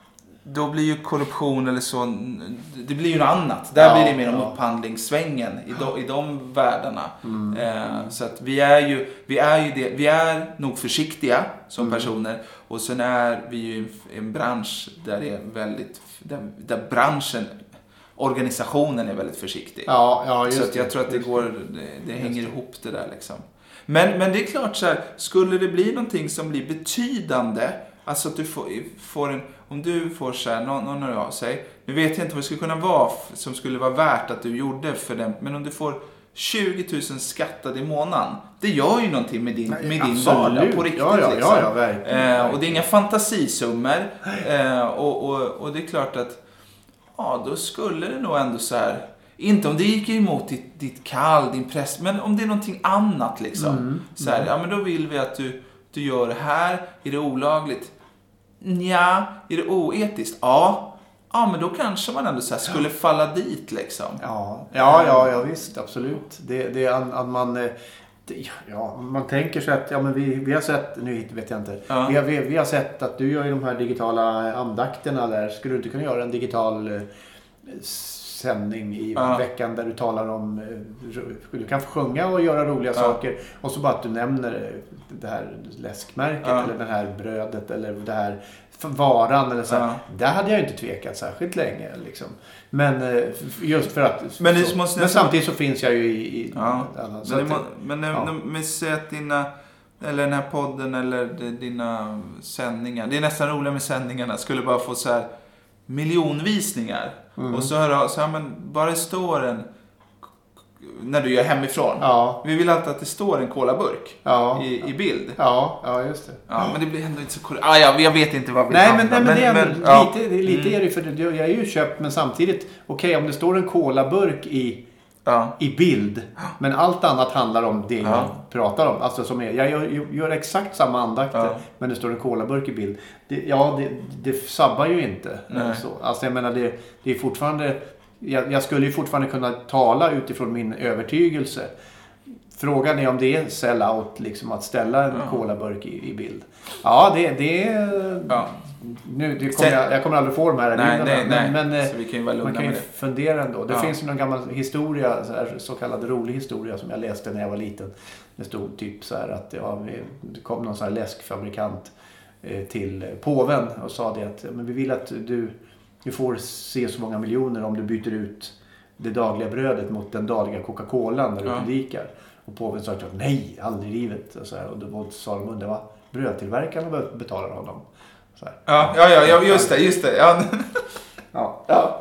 Då blir ju korruption eller så, det blir ju något annat. Där ja, blir det mer om ja. upphandlingssvängen i de, i de världarna. Mm. Eh, så att vi är ju, vi är ju det, vi är nog försiktiga som mm. personer. Och sen är vi ju en, en bransch där det är väldigt, där, där branschen, organisationen är väldigt försiktig. Ja, ja, just så att jag det. tror att det går, det, det hänger ihop det där liksom. Men, men det är klart så här, skulle det bli någonting som blir betydande, alltså att du får, får en, om du får så här, någon, någon av sig, nu vet jag inte vad det skulle kunna vara som skulle vara värt att du gjorde för den, men om du får tjugo tusen skattade i månaden, det gör ju någonting med din, med din vardag på riktigt. Ja, ja, liksom. ja, ja, verkligen, verkligen. Eh, och det är inga fantasisummor. Eh, och, och, och det är klart att ja, då skulle det nog ändå så här, inte om det gick emot ditt, ditt kall, din press, men om det är någonting annat liksom. Mm, så här, mm. ja men då vill vi att du, du gör det här, är det olagligt? Nja, är det oetiskt? Ja. Ja, men då kanske man ändå så här skulle falla dit liksom. Ja, ja, ja, ja visst, absolut. Det, det är att man... Det, ja, man tänker sig att ja, men vi, vi har sett, nu vet jag inte, ja. vi, har, vi, vi har sett att du gör ju de här digitala andakterna där. Skulle du inte kunna göra en digital eh, sändning i ja. veckan där du talar om, eh, du kan få sjunga och göra roliga ja. saker och så bara att du nämner det här läskmärket ja. eller det här brödet eller det här varan eller så. Ja. Där hade jag inte tvekat särskilt länge liksom. Men just för att men, så, måste men samtidigt så finns jag ju i, i ja. annan, men, att, må, men ja. med säg att dina eller den här podden eller dina sändningar, det är nästan roligt med sändningarna, skulle bara få så här miljonvisningar mm. och så hör så här, men bara det står en när du gör hemifrån. Ja. Vi vill alltid att det står en colaburk ja. i, i bild. Ja, ja, just det. Ja, men det blir ändå inte så cool. Ah, ja, jag vet inte vad vi nej, men, nej, men det är men, lite, ja. lite är det för jag är ju köpt, men samtidigt okej, okay, om det står en colaburk i ja. i bild, men allt annat handlar om det ja. jag pratar om. Alltså som är, jag gör, gör exakt samma andakter, ja. men det står en colaburk i bild. Det, ja, det, det sabbar ju inte. Så. Alltså jag menar, det, det är fortfarande Jag, jag skulle ju fortfarande kunna tala utifrån min övertygelse. Frågan är om det är sell-out liksom, att ställa en ja. colaburk i, i bild. Ja, det, det är... Ja. Nu, det kommer jag, jag kommer aldrig få de här nej, nej, men, nej. men så vi kan ju vara man kan ju med fundera ändå. Det ja. finns ju någon gammal historia, så, här, så kallad rolig historia som jag läste när jag var liten. Det stod typ så här att ja, det kom någon sån här läskfabrikant eh, till påven och sa det att men vi vill att du... Du får se så många miljoner om du byter ut det dagliga brödet mot den dagliga Coca-Cola när du ja. predikar. Och påven sa att nej, aldrig i livet. Och, så här, och då sa de under vad brödtillverkarna betalar honom. Så här. Ja, ja, ja, ja, just det, just det. Ja. ja. ja.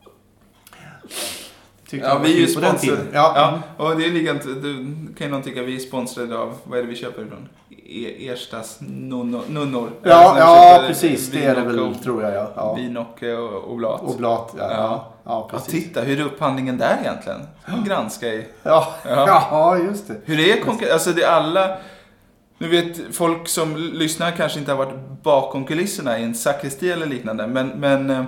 Ja, vi är ju sponsrade. Ja. ja. Och det är likadant, du kan ju någon tycka vi är sponsrade av, vad är det vi köper ifrån? E- Erstas nunnor. Ja, ja precis, det är det väl, och, tror jag. Ja. Ja. Vin och oblat. Oblat, ja. ja. ja precis. Ja, titta, hur är upphandlingen där egentligen? Granska i. Ja. Ja. ja, just det. Hur är konkurrens? Alltså det är alla... Nu vet folk som lyssnar kanske inte har varit bakom kulisserna i en sakristi eller liknande, men... men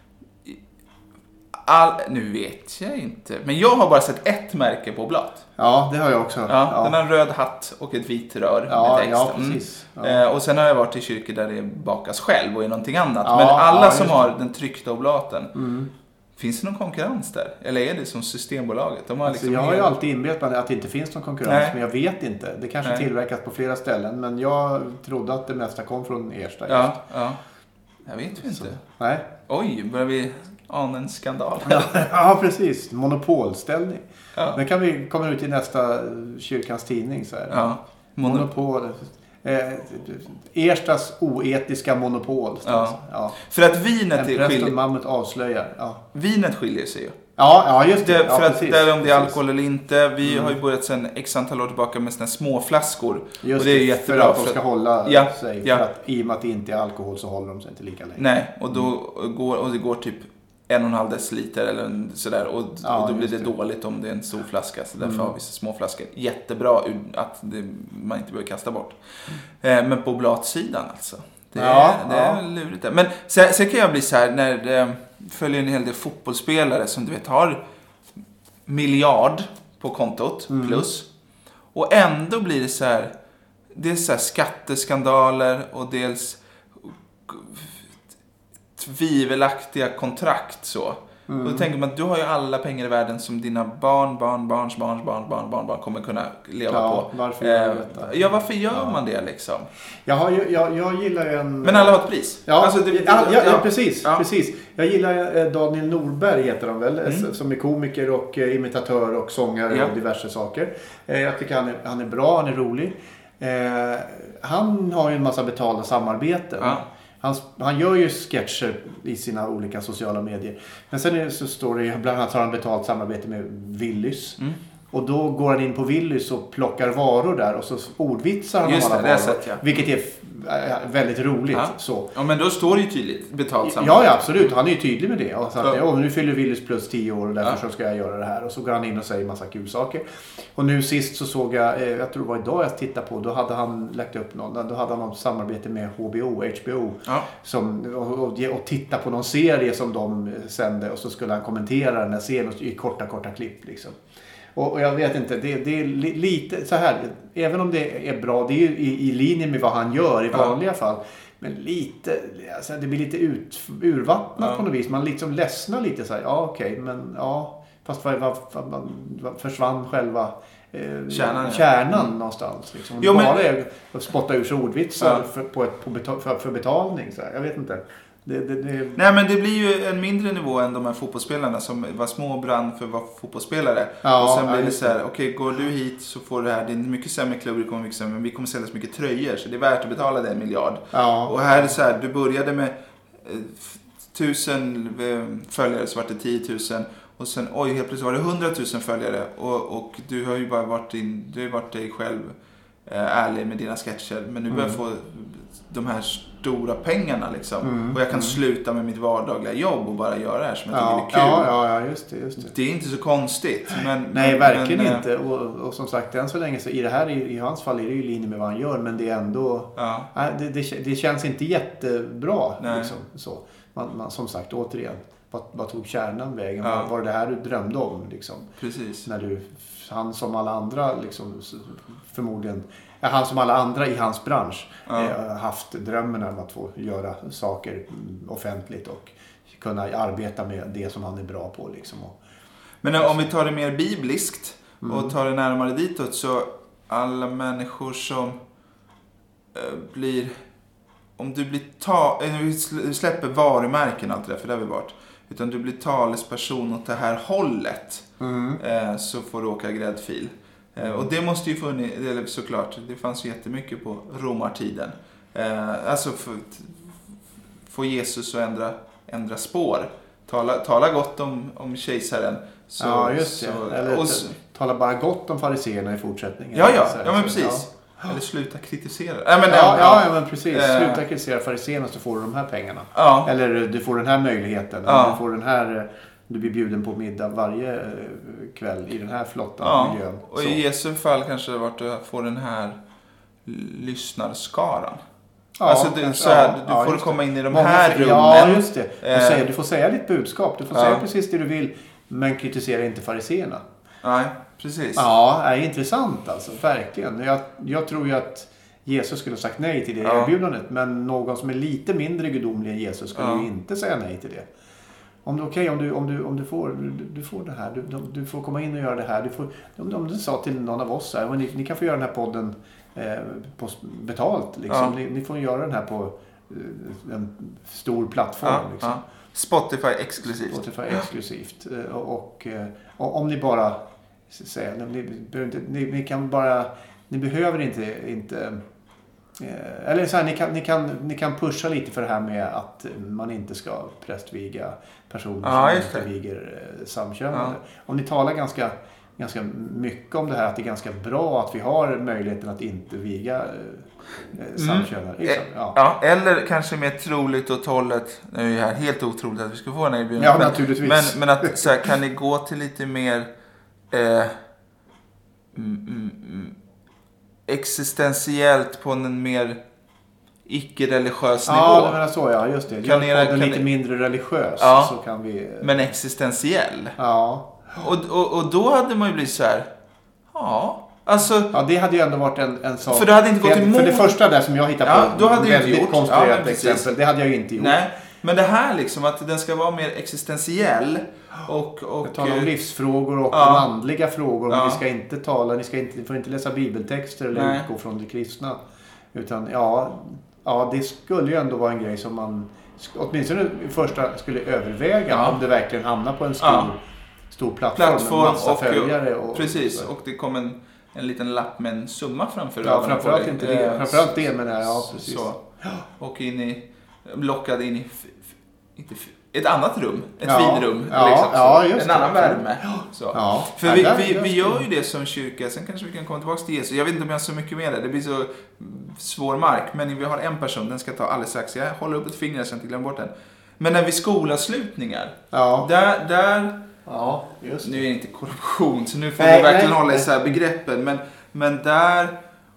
All, nu vet jag inte. Men jag har bara sett ett märke på oblat. Ja, det har jag också. Ja, ja. Den har en röd hatt och ett vitt rör ja, med text. Ja, precis. Ja. Eh, och sen har jag varit i kyrkor där det bakas själv och är någonting annat. Ja, men alla ja, som har den tryckta oblaten. Mm. Finns det någon konkurrens där? Eller är det som Systembolaget? De har alltså, liksom jag har ju alltid inbillat mig att det inte finns någon konkurrens. Nej. Men jag vet inte. Det kanske Nej. tillverkas på flera ställen. Men jag trodde att det mesta kom från Ersta. Ja, ja. Jag vet ju inte. Så. Nej. Oj, börjar vi... an en skandal. Ja, ja, precis. Monopolställning. Ja. Den kan vi komma ut i nästa kyrkans tidning. Så här. Ja. Monopol. Eh, Erstas oetiska monopol. Ja. Ja. För att vinet är skiljer... Mammut avslöjar. Ja. Vinet skiljer sig ju. Ja, ja just det. det ja, för precis, att där om det är precis. alkohol eller inte. Vi mm. har ju börjat sedan x antal år tillbaka med såna små flaskor. Just och det är det, jättebra. För att de ska hålla ja, sig. Ja. För att i och med att det inte är alkohol så håller de sig inte lika länge. Nej, och, då går, och det går typ en och en halv deciliter eller sådär. Och, ja, och då blir det, det dåligt om det är en stor flaska. Så därför mm. har vi små flaskor. Jättebra att det, man inte behöver kasta bort. Eh, men på oblatsidan alltså. Det är, ja, det är ja. lurigt där. Men sen, sen kan jag bli så här när det följer en hel del fotbollsspelare som du vet har miljard på kontot mm. plus. Och ändå blir det så här, det är så här skatteskandaler och dels tvivelaktiga kontrakt så. Mm. Och då tänker man att du har ju alla pengar i världen som dina barn, barn, barns, barns, barn, barn, barn, barn kommer kunna leva ja, på. Varför gör eh, detta? ja, varför gör ja. man det liksom? Jag, har ju, jag, jag gillar ju en... Men alla har ett pris. Ja, alltså, det, ja, ja, ja, ja, precis, ja. precis. Jag gillar eh, Daniel Norberg heter han väl, mm. som är komiker och eh, imitatör och sångare ja. och diverse saker. Eh, jag tycker han är, han är bra, han är rolig. Eh, han har ju en massa betalda samarbeten. Ja. Han, han gör ju sketcher i sina olika sociala medier. Men sen är, så står det bland annat har han betalt samarbete med Willys. Mm. Och då går han in på Willys och plockar varor där och så ordvitsar han Just om alla det, det varor. sett, ja. Vilket är väldigt roligt. Ja. Så. Ja, men då står det ju tydligt betalt samarbete. Ja, ja, absolut. Han är ju tydlig med det. Och så att, ja, nu fyller Willys plus tio år och därför ja. så ska jag göra det här. Och så går han in och säger massa kul saker. Och nu sist så såg jag, jag tror det var idag jag tittade på, då hade han lagt upp någon, då hade han något samarbete med H B O, H B O. Ja. Som, och, och, och titta på någon serie som de sände och så skulle han kommentera den här serien i korta, korta klipp liksom. Och, och jag vet inte, det, det är li, lite så här, även om det är bra, det är ju i, i linje med vad han gör i vanliga ja. fall. Men lite, alltså det blir lite ut, urvattnat ja. på något vis. Man liksom ledsnar lite så här, ja okej, okay, men ja, fast vad, vad, vad, vad försvann själva eh, kärnan, kärnan mm. någonstans. Liksom. Jo, bara men... är att spotta ur sig ordvitsar ja. för, på ett, på betal, för, för betalning. Så här. Jag vet inte. Det, det, det... Nej, men det blir ju en mindre nivå än de här fotbollsspelarna som var små och brann för att vara fotbollsspelare. Ja, och sen blir det så här, okej, okay, går du hit så får du det här, det är en mycket sämre klubb, det kommer mycket sämre, men vi kommer sälja så mycket tröjor så det är värt att betala den miljard. Ja. Och här är det så här, du började med eh, tusen eh, följare så var det tio tusen och sen, oj, helt plötsligt var det hundratusen följare och, och du har ju bara varit, in, du har varit dig själv eh, ärlig med dina sketcher, men nu börjar mm. få de här stora pengarna liksom. Mm, och jag kan mm. sluta med mitt vardagliga jobb och bara göra det här som jag ja, tycker är kul. Ja, ja, just det, just det. Det är inte så konstigt. Men, Nej, men, verkligen men, inte. Och, och som sagt, än så länge så i det här, i, i hans fall är det ju i linje med vad han gör, men det är ändå, ja. nej, det, det, det känns inte jättebra. Liksom, så. Man, man, som sagt, återigen, vad, vad tog kärnan vägen? Ja. Var, var det här du drömde om? Liksom? Precis. När du, han som alla andra, liksom, förmodligen, han som alla andra i hans bransch ja. eh, haft drömmen om att få göra saker offentligt och kunna arbeta med det som han är bra på. Liksom. Och, men om vi tar det mer bibliskt mm. och tar det närmare ditåt, så alla människor som eh, blir, om du blir ta, eh, vi släpper varumärken allt det där, för det har vi varit, utan du blir talesperson åt det här hållet mm. eh, så får du åka gräddfil. Mm. Och det måste ju funnits, eller såklart, det fanns ju jättemycket på romartiden. Eh, alltså för, få Jesus att ändra, ändra spår. Tala, tala gott om, om kejsaren. Så, ja, just det. Så, eller och, tala bara gott om fariseerna i fortsättningen. Ja, ja, ja men precis. Ja. Eller sluta kritisera. Nej, men, ja, ja, ja, ja, men precis. Eh, sluta kritisera fariseerna så får du de här pengarna. Ja. Eller du får den här möjligheten. Ja. Eller du får den här... Du blir bjuden på middag varje kväll i den här flotta ja, miljön. Och i Jesu fall kanske det varit att få den här lyssnarskaran. Ja, alltså du, så här, ja, du ja, får komma in i de Många här rummen. Ja, just det. Du, eh, säger, du får säga ditt budskap. Du får ja. säga precis det du vill. Men kritisera inte fariseerna. Nej, precis. Ja, det är intressant alltså. Verkligen. Jag, jag tror ju att Jesus skulle ha sagt nej till det ja. erbjudandet. Men någon som är lite mindre gudomlig än Jesus skulle ja. ju inte säga nej till det. Om du, okay, om du, om du, om du, får, du, du får det här, du, du får komma in och göra det här. Du får, om, om du sa till någon av oss här, ni, ni kan få göra den här podden eh, på betalt. Liksom. Ja. Ni, ni får göra den här på eh, en stor plattform. Ja, liksom. ja. Spotify exklusivt. Spotify exklusivt. Och, och, och om ni bara säger, ni, ni, ni kan bara, ni behöver inte, inte eller så här, ni kan, ni, kan, ni kan pusha lite för det här med att man inte ska prästviga personer ja, som inte viger samkönade. Ja. Om ni talar ganska, ganska mycket om det här, att det är ganska bra att vi har möjligheten att inte viga samkönade. Liksom. Ja. ja, eller kanske mer troligt åt hållet, nu är det här helt otroligt att vi ska få den här erbjudandet. Ja, men, naturligtvis. Men, men att så här, kan ni gå till lite mer eh, mm, mm, mm, existentiellt på en mer icke-religiös nivå. Ja, det menar så, ja, just det. Kan Gör podden lite ni... mindre religiös ja, så kan vi... men existentiell. Ja. Och, och, och då hade man ju blivit så här, ja... Alltså, ja, det hade ju ändå varit en, en sak. För, det hade inte gått för, för det första där som jag hittade ja, på, då hade väldigt gjort. konstruerat ja, exempel, det hade jag ju inte gjort. Nej, men det här liksom att den ska vara mer existentiell och... och tala om livsfrågor och ja, andliga frågor, men ja, vi ska inte tala, ni ska inte, får inte läsa bibeltexter eller nej, utgå från det kristna. Utan ja, ja, det skulle ju ändå vara en grej som man åtminstone första skulle överväga, ja, om det verkligen hamnar på en stor, ja, stor plattform, plattform med massa och, följare. Och, precis, och, och det kom en, en liten lapp med en summa framför. Ja, framförallt inte det. Eh, framförallt det, men ja, precis. Så. Och in i, lockade in i f, f, inte f, ett annat rum, ett ja, finrum, ja, liksom, ja, just en det, annan värme. Så. Ja, för vi, vi, vi gör ju det som kyrka, sen kanske vi kan komma tillbaka till Jesus. Jag vet inte om jag har så mycket med det, det blir så svår mark, men vi har en person, den ska ta alldeles strax. Jag håller upp ett finger så jag inte glömmer bort den. Men när vi skolavslutningar, ja, där, där ja, just det. Nu är det inte korruption, så nu får nej, vi verkligen nej, hålla nej. isär begreppen. Men, men där,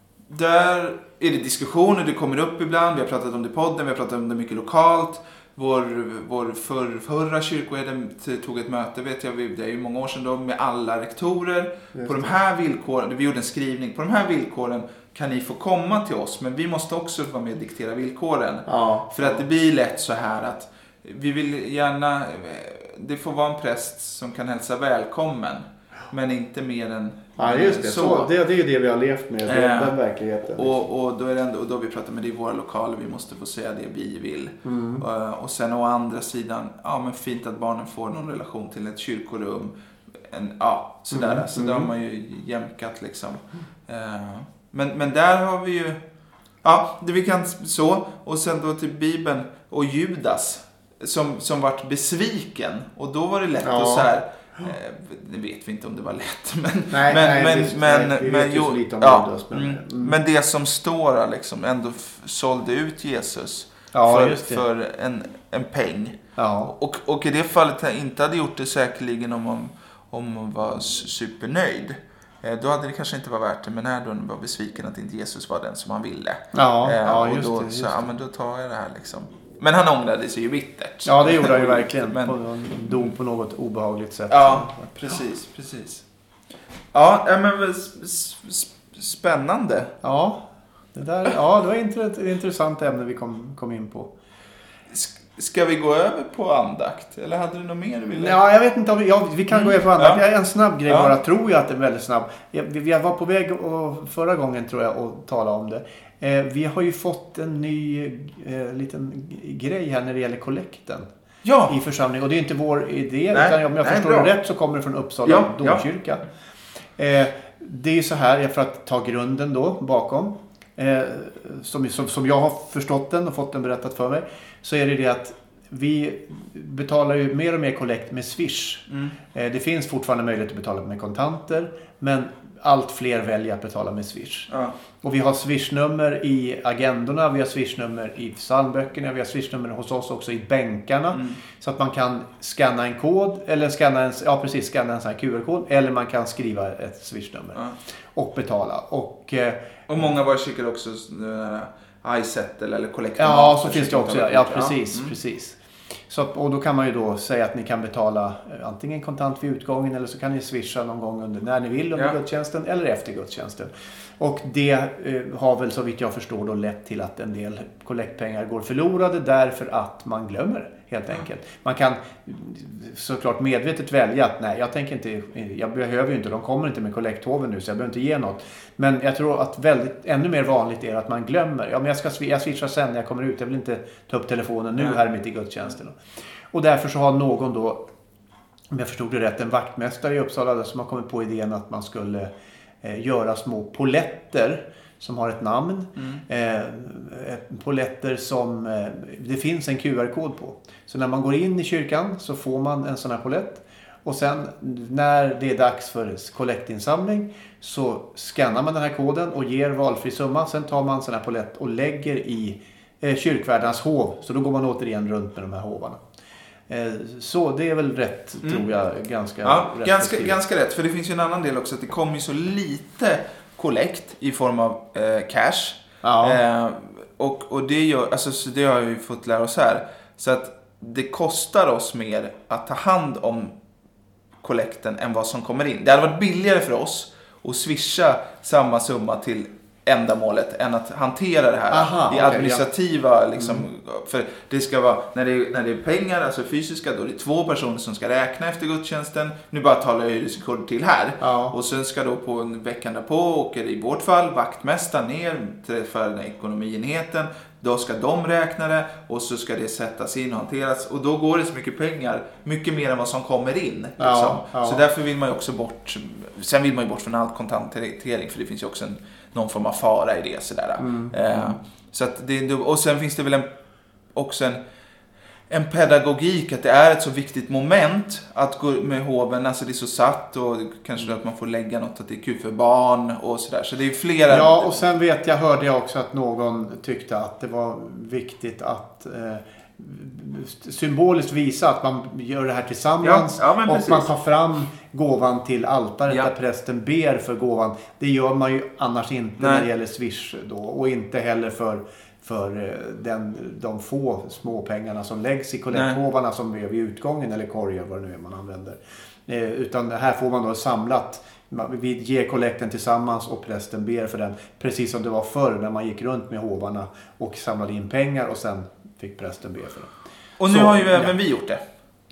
där är det diskussioner, det kommer upp ibland. Vi har pratat om det i podden, vi har pratat om det mycket lokalt. Vår, vår för, förra kyrkoherde tog ett möte, vet jag, det är ju många år sedan då, med alla rektorer. Just på de här villkoren, vi gjorde en skrivning, på de här villkoren kan ni få komma till oss, men vi måste också vara med och diktera villkoren. Ja, för att det blir lätt så här att vi vill gärna, det får vara en präst som kan hälsa välkommen, men inte mer än ja, just det. Så. Så, det, det är ju det vi har levt med, det, äh, den verkligheten. Och, och då är det ändå, och då vi pratar med det i våra lokaler, vi måste få säga det vi vill. Mm. Uh, och sen å andra sidan, ja men fint att barnen får någon relation till ett kyrkorum. En, ja, sådär. Mm. Så där har man ju jämkat liksom. Uh, men, men där har vi ju, ja, det vi kan så. Och sen då till Bibeln och Judas. Som, som vart besviken. Och då var det lätt ja. att så här. Eh, det vet vi inte om det var lätt. Men, nej, men, nej, men, det, men, nej, vi men, vet ju så lite om ja, Judas. Men, mm, mm. men det som står liksom ändå f- sålde ut Jesus. Ja, för, just det. för en, en peng. Ja. Och, och i det fallet jag inte hade gjort det säkerligen om man, om man var supernöjd. Eh, då hade det kanske inte varit värt det. Men här då var besviken att inte Jesus var den som han ville. Ja, eh, ja och just då, det. Just så, det. ja, men då tar jag det här liksom. Men han ångrade sig ju bittert. Ja, det gjorde han ju verkligen. Men, på, dog på något obehagligt sätt. Ja, precis, precis. Ja, men spännande. Ja, det där, ja, det var ett intressant ämne vi kom, kom in på. Ska vi gå över på andakt? Eller hade du något mer du ville? Ja, jag vet inte om vi, ja, vi kan mm. gå över på andakt. Ja. En snabb grej ja. bara, tror jag att det är väldigt snabb. Jag, vi var på väg och, förra gången tror jag att tala om det. Eh, vi har ju fått en ny eh, liten grej här när det gäller kollekten. Ja. I församling. Och det är inte vår idé. Nej. Utan om jag Nej, förstår bra. det rätt så kommer det från Uppsala ja. domkyrka. Ja. Eh, det är ju så här, för att ta grunden då bakom. Eh, som, som, som jag har förstått den och fått den berättat för mig. Så är det det att vi betalar ju mer och mer kollekt med Swish. Mm. Eh, det finns fortfarande möjlighet att betala med kontanter. Men allt fler väljer att betala med Swish. Ja. Och vi har Swish-nummer i agendorna, vi har Swish-nummer i psalmböckerna, vi har Swish-nummer hos oss också i bänkarna. Mm. Så att man kan scanna en kod, eller scanna en, ja, precis, scanna en sån här Q R-kod, eller man kan skriva ett Swish-nummer ja. och betala. Och, eh, och många var kikar också iSettle eller Collector. Ja, så finns det också. Ja, ja precis, mm. precis. Så, och då kan man ju då säga att ni kan betala antingen kontant vid utgången eller så kan ni swisha någon gång under när ni vill under ja. gudstjänsten eller efter gudstjänsten. Och det eh, har väl så vitt jag förstår då lett till att en del kollektpengar går förlorade därför att man glömmer helt enkelt. Man kan såklart medvetet välja att nej, jag tänker inte, jag behöver ju inte, de kommer inte med kollekthoven nu så jag behöver inte ge något. Men jag tror att väldigt, ännu mer vanligt är att man glömmer. Ja, men jag ska jag switchar sen när jag kommer ut, jag vill inte ta upp telefonen nu här mitt i gudstjänsten. Och därför så har någon då, om jag förstod det rätt, en vaktmästare i Uppsala som har kommit på idén att man skulle eh, göra små poletter som har ett namn. Mm. Eh, poletter som eh, det finns en Q R-kod på. Så när man går in i kyrkan så får man en sån här polett. Och sen när det är dags för kollektinsamling så skannar man den här koden och ger valfri summa. Sen tar man sån här polett och lägger i eh, kyrkvärdarnas hov. Så då går man återigen runt med de här hovarna. Eh, så det är väl rätt, mm. tror jag, ganska ja, rätt. Ganska, ganska rätt, för det finns ju en annan del också. Att det kommer ju så lite kollekt i form av eh, cash. Ja. Eh, och, och det, gör, alltså, så det har vi fått lära oss här. Så att det kostar oss mer att ta hand om kollekten än vad som kommer in. Det hade varit billigare för oss att swisha samma summa till ändamålet än att hantera det här. Aha, i okay, administrativa ja. liksom, mm. för det ska vara när det, är, när det är pengar, alltså fysiska, då är det två personer som ska räkna efter gudstjänsten. Nu bara talar jag hyresrekord till här. Ja. Och sen ska då på en veckan därpå åker i vårt fall vaktmästaren ner, träffar den ekonomienheten. Då ska de räkna det och så ska det sättas in och hanteras. Och då går det så mycket pengar, mycket mer än vad som kommer in. Liksom. Ja, ja. Så därför vill man ju också bort, sen vill man ju bort från allt kontanthantering, för det finns ju också en, någon form av fara i det. Sådär. Mm. Eh, så att det, och sen finns det väl en, också en, en pedagogik att det är ett så viktigt moment att gå med hoven, alltså det är så satt och kanske att man får lägga något att det är kul för barn och sådär. Så det är flera... Ja, och sen vet jag, hörde jag också att någon tyckte att det var viktigt att eh, symboliskt visa att man gör det här tillsammans. Ja, ja, och man tar fram gåvan till altaret, ja, där prästen ber för gåvan. Det gör man ju annars inte. Nej. När det gäller Swish då, och inte heller för för den, de få små pengarna som läggs i kollekthovarna som är vid utgången eller korgar, vad det nu är man använder. Eh, utan här får man då samlat, vi ger kollekten tillsammans och prästen ber för den, precis som det var förr när man gick runt med hovarna och samlade in pengar och sen fick prästen be för det. Och nu Så, har ju ja. även vi gjort det.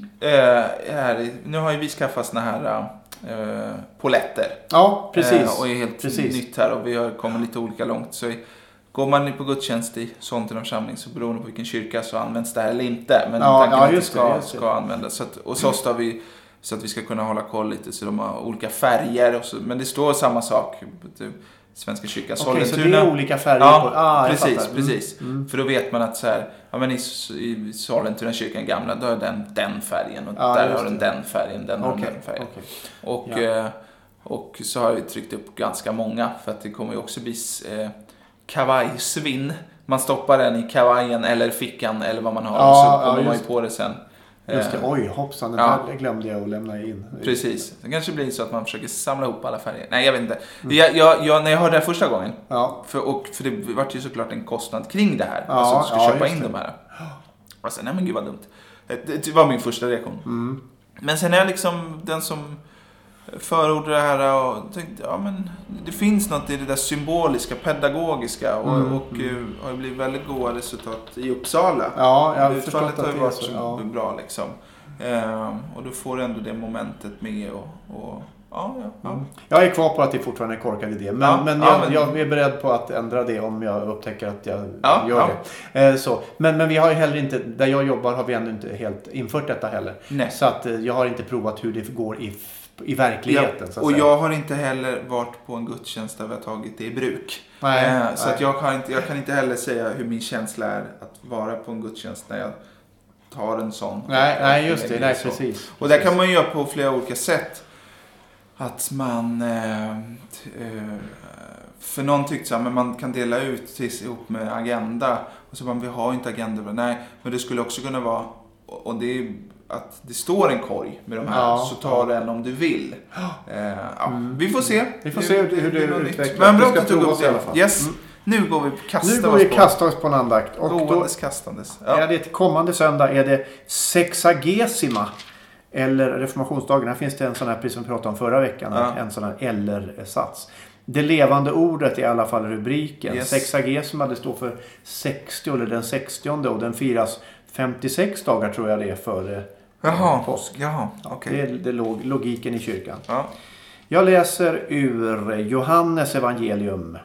Eh, här, nu har ju vi skaffat såna här eh, poletter. Ja, precis. Eh, och är helt precis. nytt här och vi har kommit lite olika långt. Så går man på gudstjänst i sånt en församling så beroende på vilken kyrka så används det här eller inte. Men ja, tanken ja, att det just ska, det, just det. ska användas. Så att, och så står vi så att vi ska kunna hålla koll lite, så de har olika färger. Och så, men det står samma sak. Svenska kyrkan. Okej, okay, så det är olika färger ja, på... Ah, precis, precis. Mm. Mm. För då vet man att så här, ja, men i, i Sollentuna kyrkan gamla, då är den den färgen. Och ah, där har den den färgen, den okay, har den färgen. Okay. Och, ja. eh, och så har vi tryckt upp ganska många. För att det kommer ju också bli eh, kavajsvinn. Man stoppar den i kavajen eller fickan eller vad man har. Ja, och så kommer ja, man ju på det sen. Just det, oj hoppsan, den ja. här glömde jag att lämna in. Precis, det kanske blir så att man försöker samla ihop alla färger. Nej, jag vet inte. Mm. Jag, jag, jag, när jag hörde det här första gången, ja. för, och, för det var ju såklart en kostnad kring det här. Ja, alltså att du ska ja, köpa in de här. Och sen, nej men gud vad dumt. Det, det var min första reaktion. Mm. Men sen är jag liksom den som förordar det här och tänkte, ja men det finns något i det där symboliska, pedagogiska och, mm. och mm. har ju blivit väldigt goda resultat i Uppsala. Ja, jag har Utfallet förstått har att ju det är varit så, så ja. bra liksom. Ehm, och då får du ändå det momentet med och, och ja, ja, ja. Mm. Jag är kvar på att det fortfarande är korkad idé. Men, ja, men, ja, jag, men jag är beredd på att ändra det om jag upptäcker att jag ja, gör ja. det. Eh, så. Men, men vi har ju heller inte, där jag jobbar har vi ännu inte helt infört detta heller. Nej. Så att eh, jag har inte provat hur det går i, i verkligheten. Ja, så att och säga. jag har inte heller varit på en gudstjänst där vi har tagit det i bruk. Nej, eh, nej. Så att jag, kan inte, jag kan inte heller säga hur min känsla är att vara på en gudstjänst när jag tar en sån. Nej, nej just det. Nej, precis. Och där kan man ju göra på flera olika sätt. Att man... Eh, eh, för någon tyckte så här, men man kan dela ut tills ihop med agenda. Och så bara, vi har inte agenda. Nej, men det skulle också kunna vara... Och det är att det står en korg med de här. Ja, så ta den om du vill. Eh, ja, mm. Vi får se. Vi får se hur det, det, det utvecklas. Men bra att du tog upp det i alla fall. Yes. Mm. Nu går vi kasta Nu går vi kasta oss på en andakt. Och Gåendes, då kastandes. Ja. Är det till kommande söndag är det sexagesima. Eller reformationsdagen. Här finns det en sån här, precis som vi pratade om förra veckan. Ja. En sån här eller-sats. Det levande ordet är i alla fall rubriken. Yes. Sexagesima, det står för sextio eller den sextionde. Och den firas femtiosex dagar tror jag det är före Jaha. påsk. Jaha. Okay. Det är, det är log, logiken i kyrkan. Ja. Jag läser ur Johannes evangelium.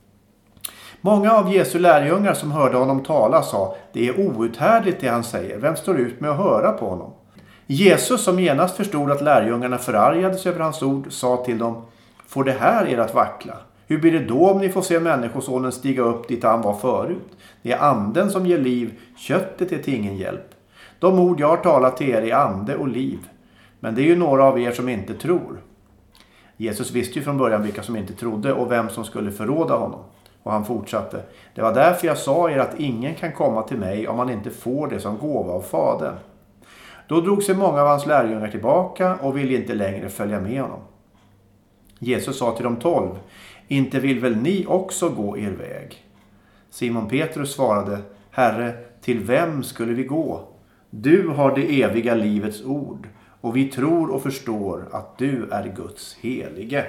Många av Jesu lärjungar som hörde honom tala sa, det är outhärdligt det han säger. Vem står ut med att höra på honom? Jesus, som genast förstod att lärjungarna förargades över hans ord, sa till dem, får det här er att vackla? Hur blir det då om ni får se människosonen stiga upp dit han var förut? Det är anden som ger liv, köttet är till ingen hjälp. De ord jag har talat till er är ande och liv. Men det är ju några av er som inte tror. Jesus visste ju från början vilka som inte trodde och vem som skulle förråda honom. Och han fortsatte. Det var därför jag sa er att ingen kan komma till mig om man inte får det som gåva av Fadern. Då drog sig många av hans lärjungar tillbaka och ville inte längre följa med honom. Jesus sa till de tolv. Inte vill väl ni också gå er väg? Simon Petrus svarade. Herre, till vem skulle vi gå? Du har det eviga livets ord. Och vi tror och förstår att du är Guds helige.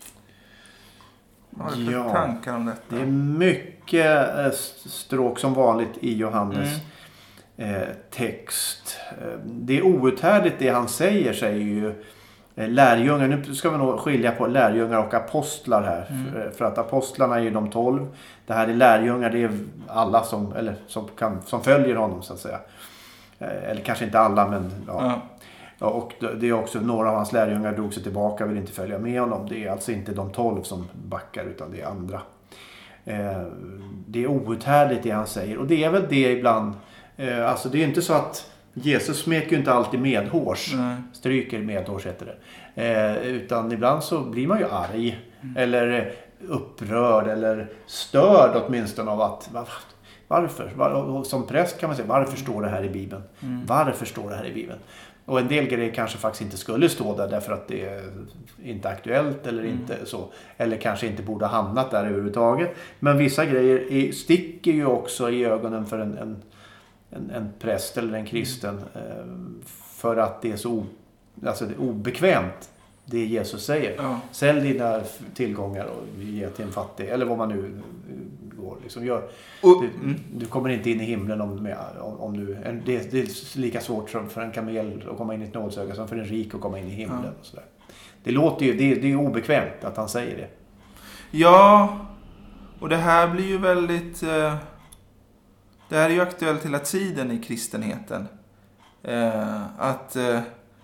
Vad har du för tankar om detta? Det är mycket stråk som vanligt i Johannes mm. eh, text. Det är outhärdligt det han säger, säger ju lärjungar. Nu ska vi nog skilja på lärjungar och apostlar här. Mm. För, för att apostlarna är ju de tolv. Det här är lärjungar, det är alla som, eller som, kan, som följer honom så att säga. Eller kanske inte alla, men ja. Mm. Ja, och det är också några av hans lärjungar drog sig tillbaka och vill inte följa med honom. Det är alltså inte de tolv som backar utan det är andra. Eh, det är outhärdligt det han säger. Och det är väl det ibland. Eh, alltså det är inte så att Jesus smeker ju inte alltid medhårs. Mm. Stryker medhårs heter det. Eh, utan ibland så blir man ju arg. Mm. Eller upprörd eller störd åtminstone av att... Varför? Var, som präst kan man säga, varför står det här i Bibeln? Mm. Varför står det här i Bibeln? Och en del grejer kanske faktiskt inte skulle stå där därför att det är inte aktuellt eller mm. inte så. Eller kanske inte borde ha hamnat där överhuvudtaget. Men vissa grejer är, sticker ju också i ögonen för en, en, en, en präst eller en kristen. Mm. För att det är så alltså det är obekvämt det Jesus säger. Ja. Sälj dina tillgångar och ge till en fattig. Eller vad man nu går. Liksom gör. Och, du, mm. du kommer inte in i himlen om, med, om, om du... En, det, det är lika svårt som för en kamel att komma in i ett nådsöga som för en rik att komma in i himlen. Ja. Och sådär. Det låter ju... Det, det är obekvämt att han säger det. Ja, och det här blir ju väldigt... Eh, det här är ju aktuellt hela tiden i kristenheten. Eh, att... Eh,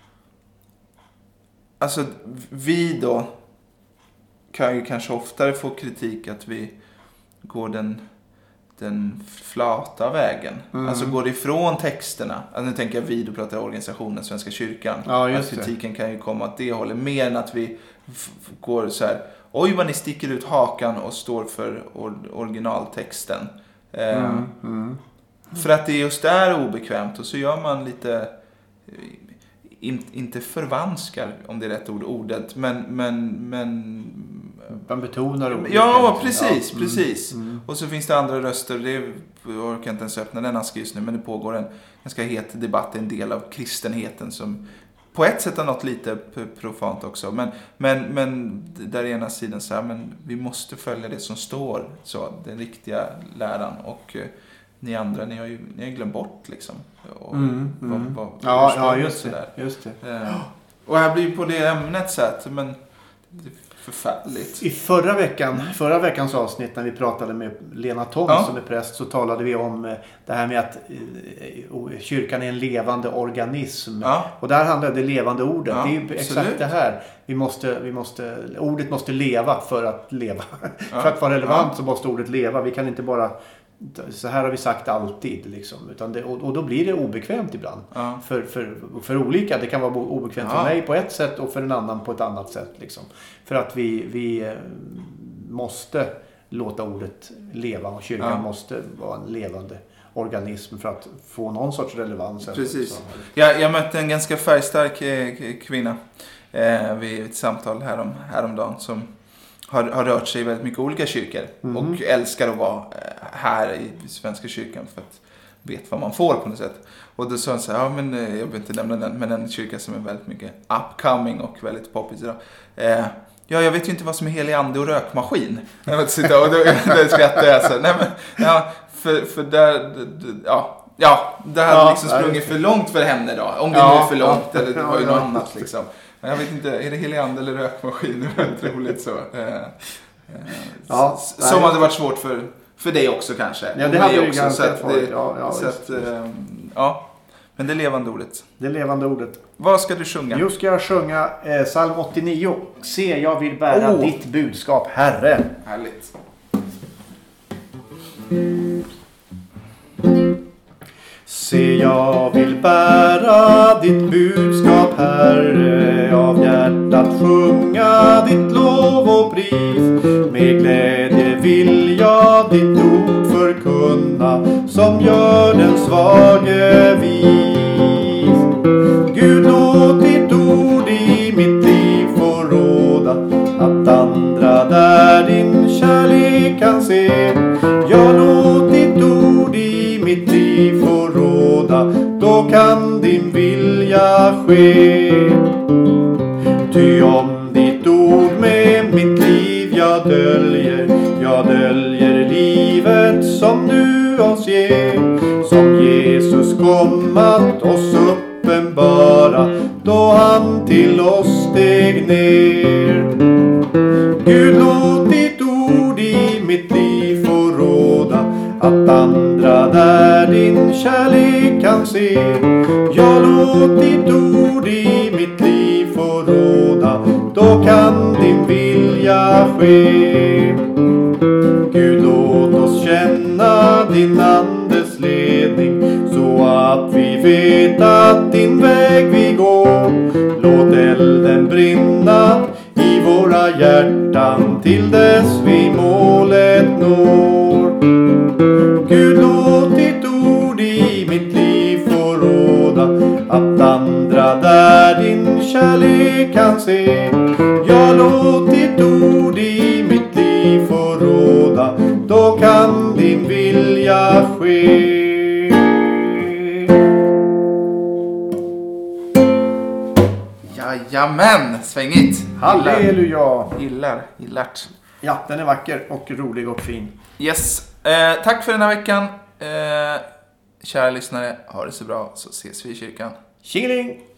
alltså, vi då kan ju kanske oftare få kritik att vi går den, den flata vägen. Mm. Alltså går ifrån texterna. Alltså nu tänker jag vi, då pratar organisationen Svenska kyrkan. Ja, just att kritiken det. Kan ju komma att det håller mer än att vi f- går så här. Oj vad ni sticker ut hakan och står för or- originaltexten. Eh, mm. Mm. För att det just är obekvämt och så gör man lite... In, inte förvanskar, om det är rätt ord, ordet, men... men, men man betonar ordet. Ja, precis, ja. precis. Mm. Mm. Och så finns det andra röster, det är, jag orkar inte ens öppna den asken just nu, men det pågår en ganska het debatt, en del av kristenheten som på ett sätt är något lite profant också. Men, men, men där är ena sidan så här, men vi måste följa det som står, så, den riktiga läran och... Ni andra, ni har ju ni har glömt bort liksom. Och, mm, mm. Vad, vad, ja, ja just, det, just det. Eh, och här blir på det ämnet så att, men det är förfärligt. I förra veckan, förra veckans avsnitt när vi pratade med Lena Tom ja. som är präst, så talade vi om det här med att eh, kyrkan är en levande organism. Ja. Och där handlar det levande ordet. Ja, det är ju exakt absolut. Det här. Vi måste, vi måste, ordet måste leva för att leva. Ja. För att vara relevant ja. så måste ordet leva. Vi kan inte bara... Så här har vi sagt alltid liksom. Utan det, och, och då blir det obekvämt ibland ja. för, för, för olika, det kan vara obekvämt ja. för mig på ett sätt och för en annan på ett annat sätt liksom. För att vi, vi måste låta ordet leva och kyrkan ja. måste vara en levande organism för att få någon sorts relevans. Precis. Ja, jag mötte en ganska färgstark kvinna eh, vid ett samtal härom, häromdagen som Har, har rört sig i väldigt mycket olika kyrkor. Mm. Och älskar att vara här i Svenska kyrkan för att veta vad man får på något sätt. Och då sa han så här, ja men jag vill inte nämna den, men en kyrka som är väldigt mycket upcoming och väldigt poppis idag. Eh, ja, jag vet ju inte vad som är helig ande och rökmaskin. Jag vet sitta och då, då skrattar jag så här. Nej men, ja, för, för där, ja, ja, det hade ja, liksom sprungit för långt för henne då. Om det ja, nu är för långt ja, eller det var ju ja, något ja. annat liksom. Jag vet inte, är det helig ande eller rökmaskin? Det är väldigt roligt så. Eh, eh, ja, som hade varit svårt för, för dig också kanske. Ja, det hade ju ganska så att det, ja, ja, så att, eh, ja, men det är levande ordet. Det är levande ordet. Vad ska du sjunga? Nu ska jag sjunga eh, psalm åttionio. Se, jag vill bära oh. ditt budskap, Herre. Härligt. Se, jag vill bära ditt budskap, Herre, av hjärtat sjunga ditt lov och pris. Med glädje vill jag ditt ord förkunna, som gör den svage vis. Gud, låt ditt ord i mitt liv få råda, att andra där din kärlek kan se. Ja, låt ditt ord i mitt liv få råda, då kan din vilja ske. Ty om ditt ord med mitt liv jag döljer, jag döljer livet som du oss ger. Som Jesus kom att oss uppenbara, då han till oss steg ner. Gud, låt ditt ord i mitt liv få råda, att andra där din kärlek kan se. Ja, låt ditt ord i mitt liv få råda, då kan din vilja ske. Gud, låt oss känna din andes ledning, så att vi vet att din väg vi går. Låt elden brinna i våra hjärtan till dess vi målet når. Gud, låt ditt ord i mitt liv få råda, att andra där din kärlek kan se. Ja, låt ditt ord i mitt liv få råda, då kan din vilja ske. Jajamän, svängigt. Halleluja. Gillar, gillart. Ja, den är vacker och rolig och fin. Yes, eh, tack för den här veckan. Eh, kära lyssnare, ha det så bra, så ses vi i kyrkan. Tjingeling!